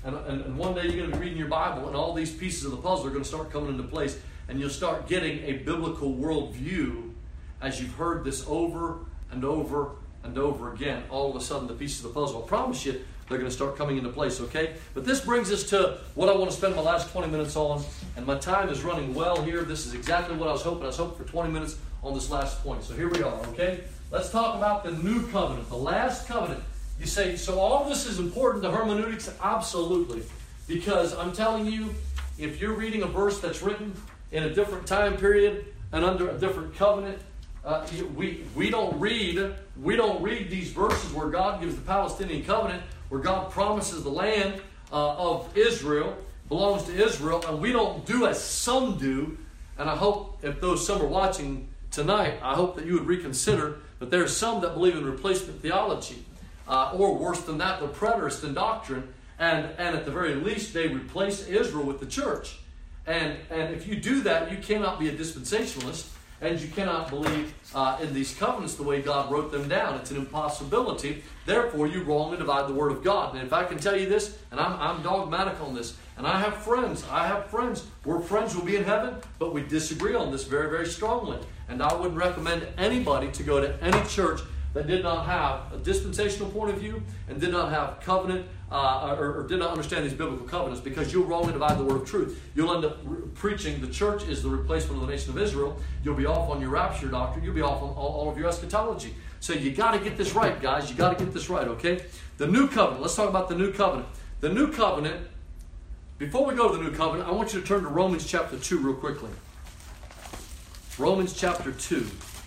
And, and, and one day you're going to be reading your Bible, and all these pieces of the puzzle are going to start coming into place, and you'll start getting a biblical worldview as you've heard this over and over and over again. All of a sudden, the pieces of the puzzle, I promise you, they're going to start coming into place, okay? But this brings us to what I want to spend my last twenty minutes on, and my time is running well here. This is exactly what I was hoping. I was hoping for twenty minutes on this last point. So here we are, okay? Let's talk about the new covenant, the last covenant. You say, so all this is important to hermeneutics? Absolutely. Because I'm telling you, if you're reading a verse that's written in a different time period and under a different covenant, uh, we we don't read we don't read these verses where God gives the Palestinian covenant, where God promises the land uh, of Israel belongs to Israel, and we don't do as some do. And I hope if those some are watching tonight, I hope that you would reconsider that there are some that believe in replacement theology. Uh, or worse than that, they're preterist in doctrine, and, and at the very least, they replace Israel with the church. And, and if you do that, you cannot be a dispensationalist, and you cannot believe uh, in these covenants the way God wrote them down. It's an impossibility. Therefore, you wrongly divide the Word of God. And if I can tell you this, and I'm, I'm dogmatic on this, and I have friends, I have friends, we're friends will be in heaven, but we disagree on this very, very strongly. And I wouldn't recommend anybody to go to any church that did not have a dispensational point of view and did not have covenant uh, or, or did not understand these biblical covenants, because you'll wrongly divide the word of truth. You'll end up re- preaching the church is the replacement of the nation of Israel. You'll be off on your rapture doctrine. You'll be off on all, all of your eschatology. So you got to get this right, guys. You got to get this right, okay? The new covenant. Let's talk about the new covenant. The new covenant, before we go to the new covenant, I want you to turn to Romans chapter two real quickly. Romans chapter two.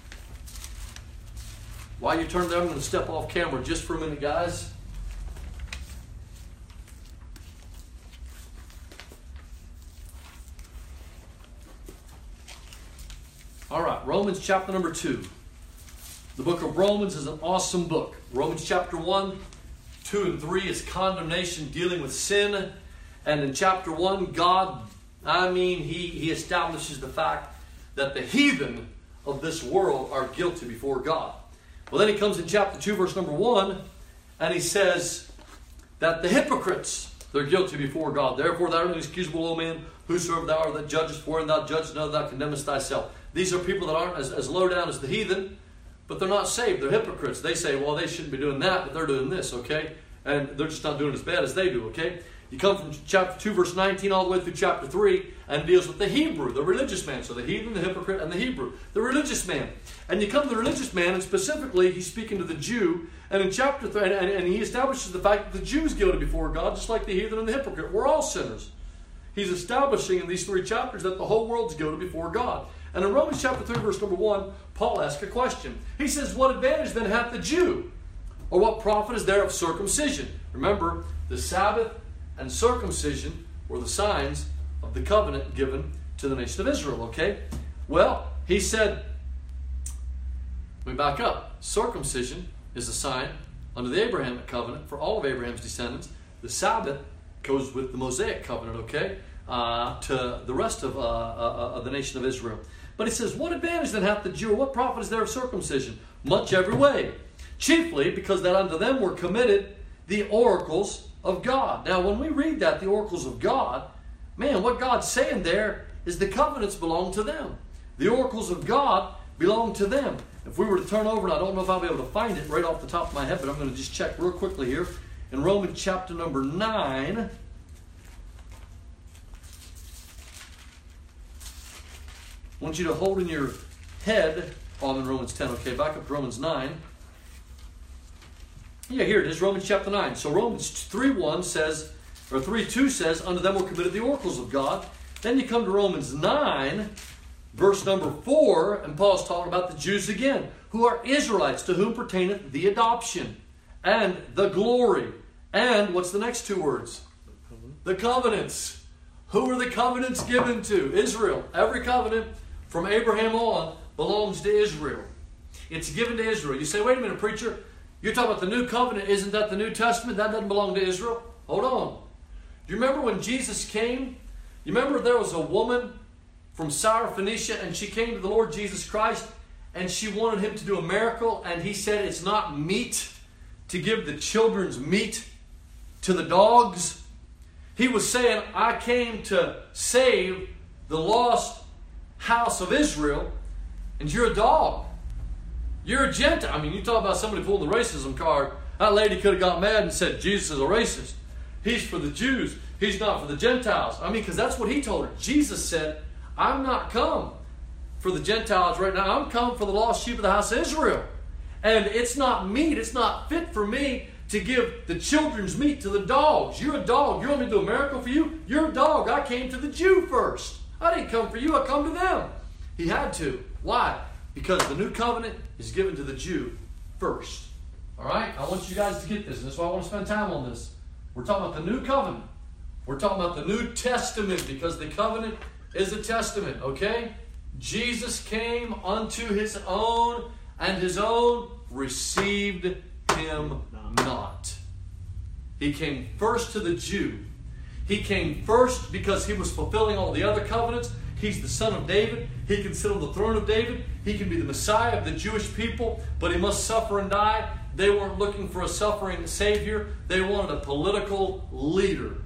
While you turn there, I'm going to step off camera just for a minute, guys. All right, Romans chapter number two. The book of Romans is an awesome book. Romans chapter one, two, and three is condemnation, dealing with sin. And in chapter one, God, I mean, he, he establishes the fact that the heathen of this world are guilty before God. Well, then he comes in chapter two, verse number one, and he says that the hypocrites, they're guilty before God. Therefore, thou art an excusable, O man, whosoever thou art that judgest, for and thou judgest another, thou condemnest thyself. These are people that aren't as, as low down as the heathen, but they're not saved. They're hypocrites. They say, well, they shouldn't be doing that, but they're doing this, okay? And they're just not doing as bad as they do, okay? You come from chapter two, verse nineteen, all the way through chapter three, and it deals with the Hebrew, the religious man. So the heathen, the hypocrite, and the Hebrew, the religious man. And you come to the religious man, and specifically, he's speaking to the Jew. And in chapter three, and, and, and he establishes the fact that the Jew is guilty before God, just like the heathen and the hypocrite. We're all sinners. He's establishing in these three chapters that the whole world's guilty before God. And in Romans chapter three, verse number one, Paul asks a question. He says, what advantage then hath the Jew? Or what profit is there of circumcision? Remember, the Sabbath and circumcision were the signs of the covenant given to the nation of Israel, okay? Well, he said, let me back up. Circumcision is a sign under the Abrahamic covenant for all of Abraham's descendants. The Sabbath goes with the Mosaic covenant, okay, uh, to the rest of, uh, uh, of the nation of Israel. But he says, what advantage then hath the Jew, or what profit is there of circumcision? Much every way. Chiefly because that unto them were committed the oracles of God. Now, when we read that, the oracles of God, man, what God's saying there is the covenants belong to them. The oracles of God belong to them. If we were to turn over, and I don't know if I'll be able to find it right off the top of my head, but I'm going to just check real quickly here. In Romans chapter number nine, I want you to hold in your head, oh, I'm in Romans ten, okay, back up to Romans nine. Yeah, here it is, Romans chapter nine. So Romans three one says, or three two says, unto them were committed the oracles of God. Then you come to Romans nine, verse number four, and Paul's talking about the Jews again, who are Israelites, to whom pertaineth the adoption, and the glory, and what's the next two words? The covenants. Who are the covenants given to? Israel. Every covenant from Abraham on belongs to Israel. It's given to Israel. You say, wait a minute, preacher, you're talking about the new covenant. Isn't that the New Testament? That doesn't belong to Israel. Hold on. Do you remember when Jesus came? You remember there was a woman from Syrophoenicia, and she came to the Lord Jesus Christ, and she wanted him to do a miracle, and he said, it's not meat to give the children's meat to the dogs. He was saying, I came to save the lost house of Israel, and you're a dog. You're a Gentile. I mean, you talk about somebody pulling the racism card. That lady could have got mad and said, Jesus is a racist. He's for the Jews. He's not for the Gentiles. I mean, because that's what he told her. Jesus said, I'm not come for the Gentiles right now. I'm come for the lost sheep of the house of Israel. And it's not meat. It's not fit for me to give the children's meat to the dogs. You're a dog. You want me to do a miracle for you? You're a dog. I came to the Jew first. I didn't come for you. I come to them. He had to. Why? Because the new covenant is given to the Jew first. All right? I want you guys to get this. And that's why I want to spend time on this. We're talking about the new covenant. We're talking about the New Testament, because the covenant is a testament. Okay? Jesus came unto his own, and his own received him not. He came first to the Jew. He came first because he was fulfilling all the other covenants. He's the son of David. He can sit on the throne of David. He can be the Messiah of the Jewish people, but he must suffer and die. They weren't looking for a suffering Savior. They wanted a political leader.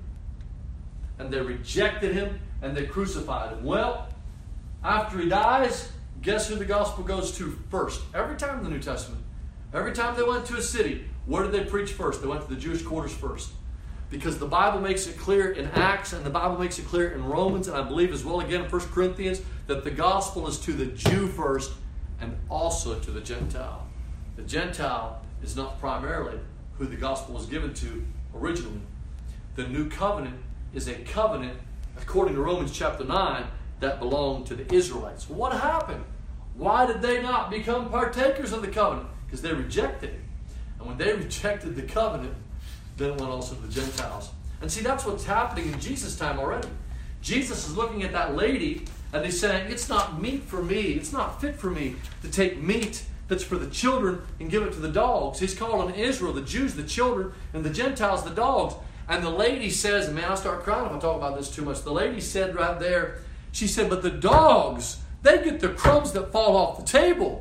And they rejected him, and they crucified him. Well, after he dies, guess who the gospel goes to first? Every time in the New Testament. Every time they went to a city, where did they preach first? They went to the Jewish quarters first. Because the Bible makes it clear in Acts, and the Bible makes it clear in Romans, and I believe as well again in First Corinthians, that the gospel is to the Jew first and also to the Gentile. The Gentile is not primarily who the gospel was given to originally. The new covenant is a covenant, according to Romans chapter nine, that belonged to the Israelites. What happened? Why did they not become partakers of the covenant? Because they rejected it. And when they rejected the covenant, then it went also to the Gentiles. And see, that's what's happening in Jesus' time already. Jesus is looking at that lady, and he's saying, it's not meat for me. It's not fit for me to take meat that's for the children and give it to the dogs. He's calling Israel, the Jews, the children, and the Gentiles, the dogs. And the lady says, and man, I start crying if I talk about this too much. The lady said right there, she said, but the dogs, they get the crumbs that fall off the table.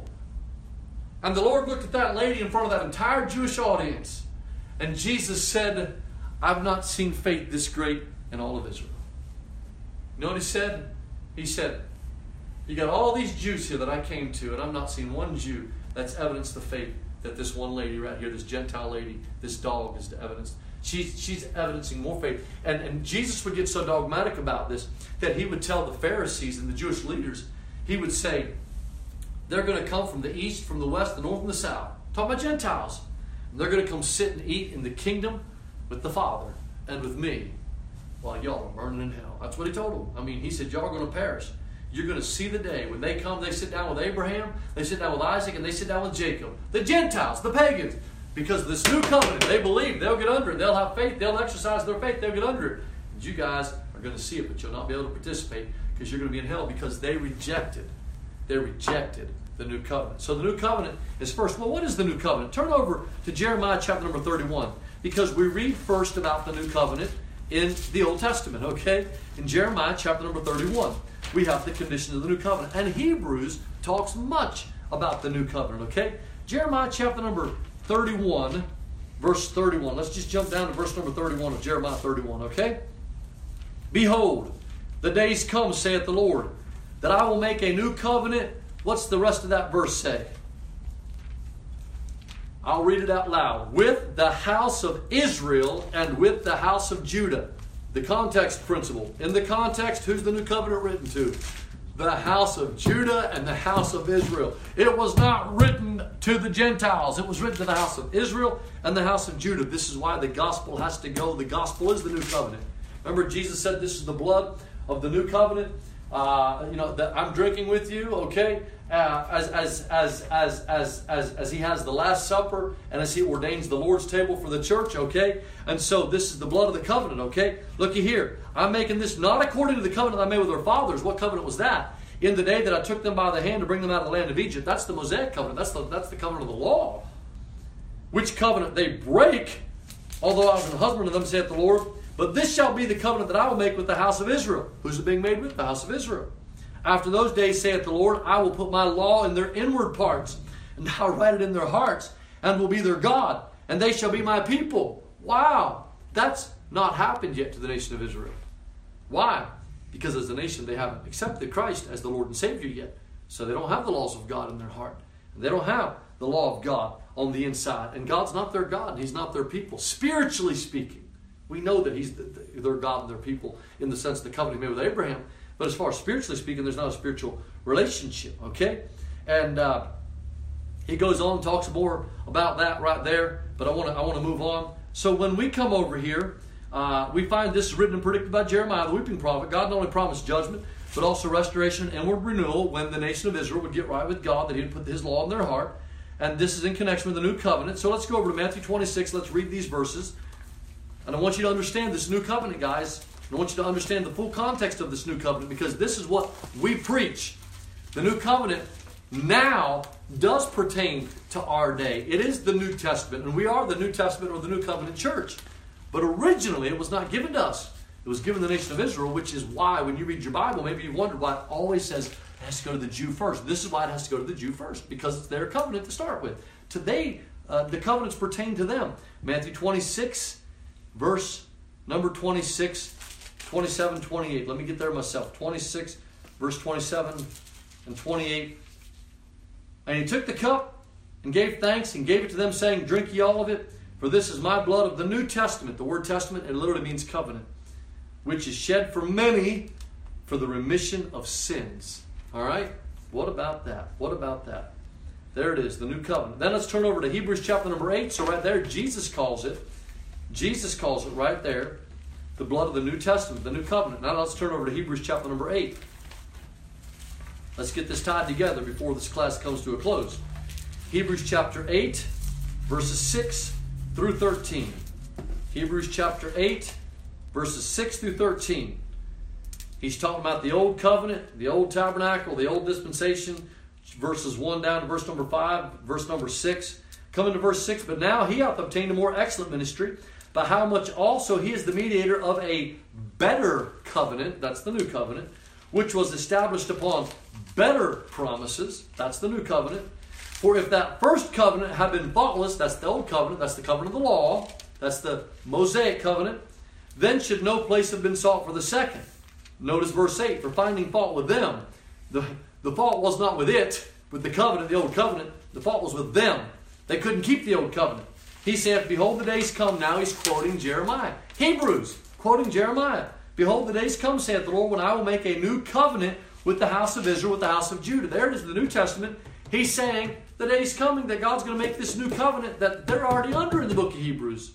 And the Lord looked at that lady in front of that entire Jewish audience. And Jesus said, I've not seen faith this great in all of Israel. You know what he said? He said, you got all these Jews here that I came to, and I've not seen one Jew that's evidence the faith that this one lady right here, this Gentile lady, this dog is the evidence. She's, she's evidencing more faith. And, and Jesus would get so dogmatic about this that he would tell the Pharisees and the Jewish leaders, he would say, they're going to come from the east, from the west, the north, and the south. Talking about Gentiles. And they're going to come sit and eat in the kingdom with the Father and with me while y'all are burning in hell. That's what he told them. I mean, he said, y'all are going to perish. You're going to see the day when they come, they sit down with Abraham, they sit down with Isaac, and they sit down with Jacob. The Gentiles, the pagans. Because of this new covenant, they believe, they'll get under it. They'll have faith, they'll exercise their faith, they'll get under it. And you guys are going to see it, but you'll not be able to participate because you're going to be in hell because they rejected. They rejected the new covenant. So the new covenant is first. Well, what is the new covenant? Turn over to Jeremiah chapter number thirty-one, because we read first about the new covenant in the Old Testament, okay? In Jeremiah chapter number thirty-one, we have the conditions of the new covenant. And Hebrews talks much about the new covenant, okay? Jeremiah chapter number thirty-one, verse thirty-one. Let's just jump down to verse number thirty-one of Jeremiah thirty-one, okay? Behold, the days come, saith the Lord, that I will make a new covenant. What's the rest of that verse say? I'll read it out loud. With the house of Israel and with the house of Judah. The context principle. In the context, who's the new covenant written to? The house of Judah and the house of Israel. It was not written to the Gentiles. It was written to the house of Israel and the house of Judah. This is why the gospel has to go. The gospel is the new covenant. Remember, Jesus said this is the blood of the new covenant. Uh, you know, that I'm drinking with you, okay? Uh, as, as, as, as, as, as, as he has the Last Supper and as he ordains the Lord's table for the church, okay? And so this is the blood of the covenant, okay? Looky here. I'm making this not according to the covenant I made with our fathers. What covenant was that? In the day that I took them by the hand to bring them out of the land of Egypt. That's the Mosaic covenant. That's the, that's the covenant of the law. Which covenant they break, although I was an husband of them, saith the Lord. But this shall be the covenant that I will make with the house of Israel. Who's it being made with? The house of Israel. After those days, saith the Lord, I will put my law in their inward parts, and I'll write it in their hearts, and will be their God, and they shall be my people. Wow. That's not happened yet to the nation of Israel. Why? Because as a nation they haven't accepted Christ as the Lord and Savior yet. So they don't have the laws of God in their heart. They don't have the law of God on the inside. And God's not their God, and He's not their people. Spiritually speaking, we know that He's the, the, their God and their people in the sense of the covenant He made with Abraham. But as far as spiritually speaking, there's not a spiritual relationship, okay? And uh, he goes on and talks more about that right there. But I want to I want to move on. So when we come over here, uh, we find this is written and predicted by Jeremiah, the weeping prophet. God not only promised judgment, but also restoration and inward renewal when the nation of Israel would get right with God, that He would put His law in their heart. And this is in connection with the new covenant. So let's go over to Matthew twenty-six. Let's read these verses. And I want you to understand this new covenant, guys. I want you to understand the full context of this new covenant, because this is what we preach. The new covenant now does pertain to our day. It is the New Testament, and we are the New Testament or the New Covenant church. But originally it was not given to us. It was given to the nation of Israel, which is why when you read your Bible, maybe you wonder why it always says it has to go to the Jew first. This is why it has to go to the Jew first, because it's their covenant to start with. Today, uh, the covenants pertain to them. Matthew twenty-six, verse number twenty-six, twenty-seven, twenty-eight. Let me get there myself. twenty-six, verse twenty-seven and twenty-eight. And He took the cup and gave thanks and gave it to them, saying, drink ye all of it, for this is my blood of the New Testament. The word testament, it literally means covenant, which is shed for many for the remission of sins. All right? What about that? What about that? There it is, the new covenant. Then let's turn over to Hebrews chapter number eight. So right there, Jesus calls it, Jesus calls it right there, the blood of the New Testament, the new covenant. Now let's turn over to Hebrews chapter number eight. Let's get this tied together before this class comes to a close. Hebrews chapter eight, verses six through thirteen. Hebrews chapter eight, verses six through thirteen. He's talking about the old covenant, the old tabernacle, the old dispensation, verses one down to verse number five, verse number six. Coming to verse six, but now He hath obtained a more excellent ministry, by how much also He is the mediator of a better covenant, that's the new covenant, which was established upon better promises, that's the new covenant. For if that first covenant had been faultless, that's the old covenant, that's the covenant of the law, that's the Mosaic covenant, then should no place have been sought for the second. Notice verse eight, for finding fault with them. The, the fault was not with it, with the covenant, the old covenant. The fault was with them. They couldn't keep the old covenant. He saith, behold, the days come. Now he's quoting Jeremiah. Hebrews, quoting Jeremiah. Behold, the days come, saith the Lord, when I will make a new covenant with the house of Israel, with the house of Judah. There it is in the New Testament. He's saying the day's coming that God's going to make this new covenant that they're already under in the book of Hebrews.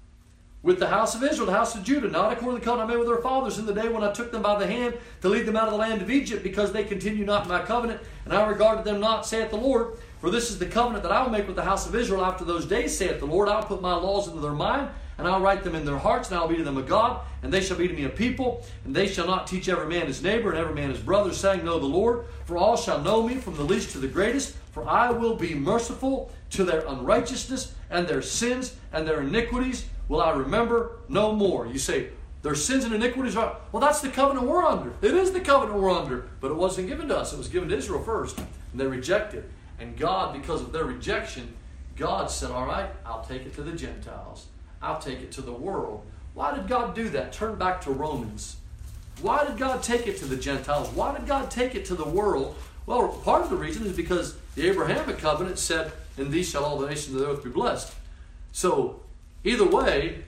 With the house of Israel, the house of Judah, not according to the covenant I made with their fathers in the day when I took them by the hand to lead them out of the land of Egypt, because they continue not in my covenant, and I regarded them not, saith the Lord. For this is the covenant that I will make with the house of Israel after those days, saith the Lord. I will put my laws into their mind, and I will write them in their hearts, and I will be to them a God, and they shall be to me a people. And they shall not teach every man his neighbor, and every man his brother, saying, know the Lord. For all shall know me, from the least to the greatest. For I will be merciful to their unrighteousness, and their sins, and their iniquities will I remember no more. You say, their sins and iniquities are... Well, that's the covenant we're under. It is the covenant we're under. But it wasn't given to us. It was given to Israel first. And they rejected. And God, because of their rejection, God said, all right, I'll take it to the Gentiles. I'll take it to the world. Why did God do that? Turn back to Romans. Why did God take it to the Gentiles? Why did God take it to the world? Well, part of the reason is because the Abrahamic covenant said, in these shall all the nations of the earth be blessed. So, either way,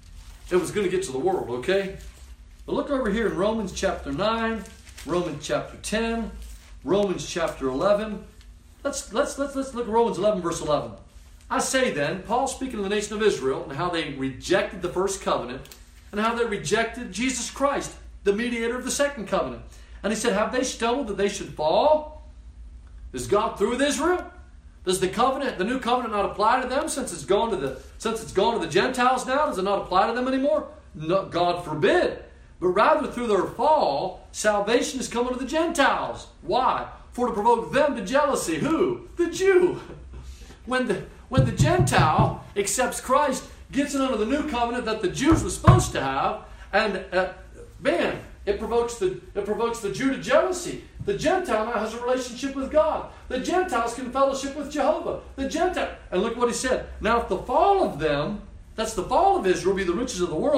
it was going to get to the world, okay? But look over here in Romans chapter nine, Romans chapter ten, Romans chapter eleven. Let's, let's, let's, let's look at Romans eleven, verse eleven. I say then, Paul speaking to the nation of Israel and how they rejected the first covenant and how they rejected Jesus Christ, the mediator of the second covenant. And he said, have they stumbled that they should fall? Is God through with Israel? Does the covenant, the new covenant, not apply to them since it's gone to the since it's gone to the Gentiles now? Does it not apply to them anymore? No, God forbid. But rather through their fall, salvation is coming to the Gentiles. Why? For to provoke them to jealousy. Who? The Jew. When the when the Gentile accepts Christ, gets it under the new covenant that the Jews were supposed to have, and uh, man, it provokes the it provokes the Jew to jealousy. The Gentile now has a relationship with God. The Gentiles can fellowship with Jehovah. The Gentile, and look what he said. Now if the fall of them, that's the fall of Israel, be the riches of the world,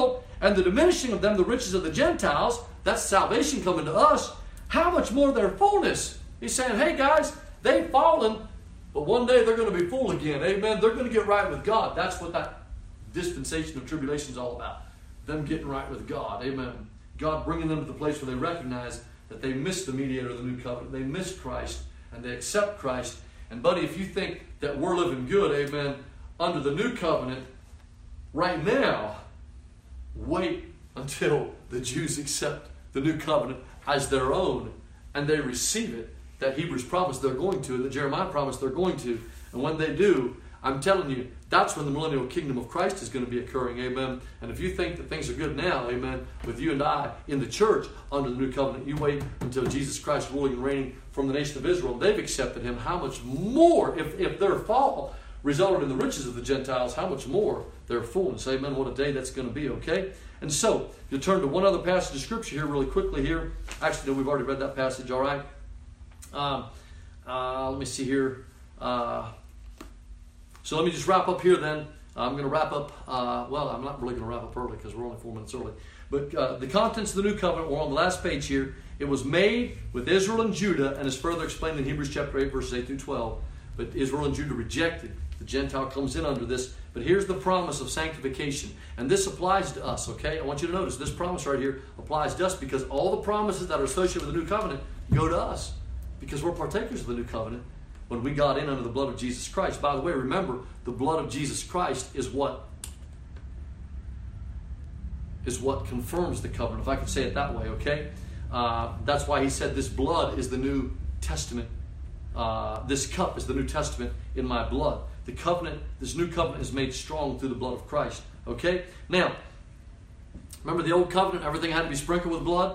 and the diminishing of them the riches of the Gentiles, that's salvation coming to us, how much more their fullness? He's saying, hey guys, they've fallen, but one day they're going to be full again. Amen. They're going to get right with God. That's what that dispensation of tribulation is all about. Them getting right with God. Amen. God bringing them to the place where they recognize that they missed the mediator of the new covenant. They missed Christ, and they accept Christ. And buddy, if you think that we're living good, amen, under the new covenant right now, wait until the Jews accept the new covenant as their own and they receive it, that Hebrews promised they're going to, that Jeremiah promised they're going to. And when they do, I'm telling you, that's when the millennial kingdom of Christ is going to be occurring, amen. And if you think that things are good now, amen, with you and I in the church under the new covenant, you wait until Jesus Christ ruling and reigning from the nation of Israel, and they've accepted him, how much more, if, if their fall resulted in the riches of the Gentiles, how much more their fullness, amen. What a day that's going to be, okay? And so, you turn to one other passage of Scripture here really quickly here. Actually, no, we've already read that passage, all right? Um, uh, let me see here. Uh, so let me just wrap up here then. I'm going to wrap up, uh, well, I'm not really going to wrap up early because we're only four minutes early. But uh, the contents of the new covenant were on the last page here. It was made with Israel and Judah, and is further explained in Hebrews chapter eight, verses eight through twelve. But Israel and Judah rejected. The Gentile comes in under this. But here's the promise of sanctification. And this applies to us, okay? I want you to notice this promise right here applies to us because all the promises that are associated with the new covenant go to us because we're partakers of the new covenant when we got in under the blood of Jesus Christ. By the way, remember, the blood of Jesus Christ is what is what confirms the covenant, if I could say it that way, okay? Uh, that's why he said this blood is the New Testament. Uh, this cup is the New Testament in my blood. The covenant, this new covenant is made strong through the blood of Christ. Okay? Now, remember the old covenant, everything had to be sprinkled with blood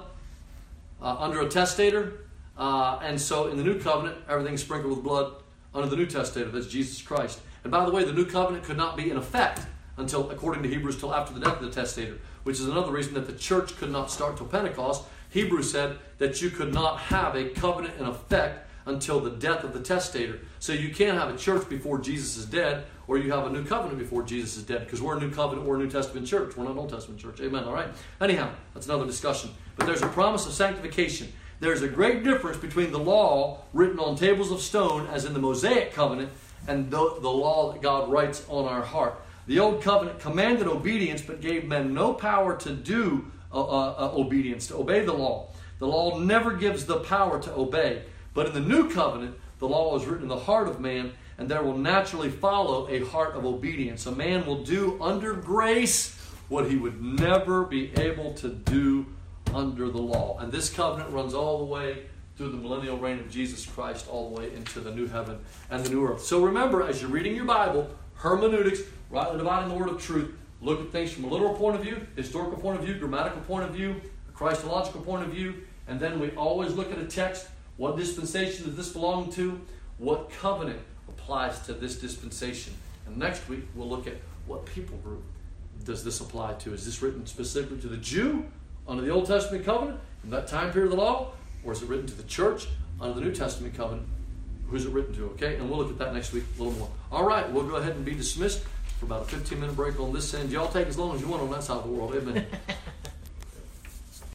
uh, under a testator. Uh, and so in the new covenant, everything's sprinkled with blood under the new testator. That's Jesus Christ. And by the way, the new covenant could not be in effect until, according to Hebrews, till after the death of the testator, which is another reason that the church could not start till Pentecost. Hebrews said that you could not have a covenant in effect until the death of the testator. So you can't have a church before Jesus is dead, or you have a new covenant before Jesus is dead, because we're a new covenant, we're a New Testament church. We're not an Old Testament church. Amen, all right? Anyhow, that's another discussion. But there's a promise of sanctification. There's a great difference between the law written on tables of stone, as in the Mosaic covenant, and the, the law that God writes on our heart. The old covenant commanded obedience, but gave men no power to do uh, uh, obedience, to obey the law. The law never gives the power to obey. But in the new covenant, the law is written in the heart of man, and there will naturally follow a heart of obedience. A man will do under grace what he would never be able to do under the law. And this covenant runs all the way through the millennial reign of Jesus Christ, all the way into the new heaven and the new earth. So remember, as you're reading your Bible, hermeneutics, rightly dividing the word of truth, look at things from a literal point of view, historical point of view, grammatical point of view, a Christological point of view, and then we always look at a text. What dispensation does this belong to? What covenant applies to this dispensation? And next week, we'll look at what people group does this apply to. Is this written specifically to the Jew under the Old Testament covenant in that time period of the law? Or is it written to the church under the New Testament covenant? Who's it written to, okay? And we'll look at that next week a little more. All right, we'll go ahead and be dismissed for about a fifteen minute break on this end. Y'all take as long as you want on that side of the world. Amen.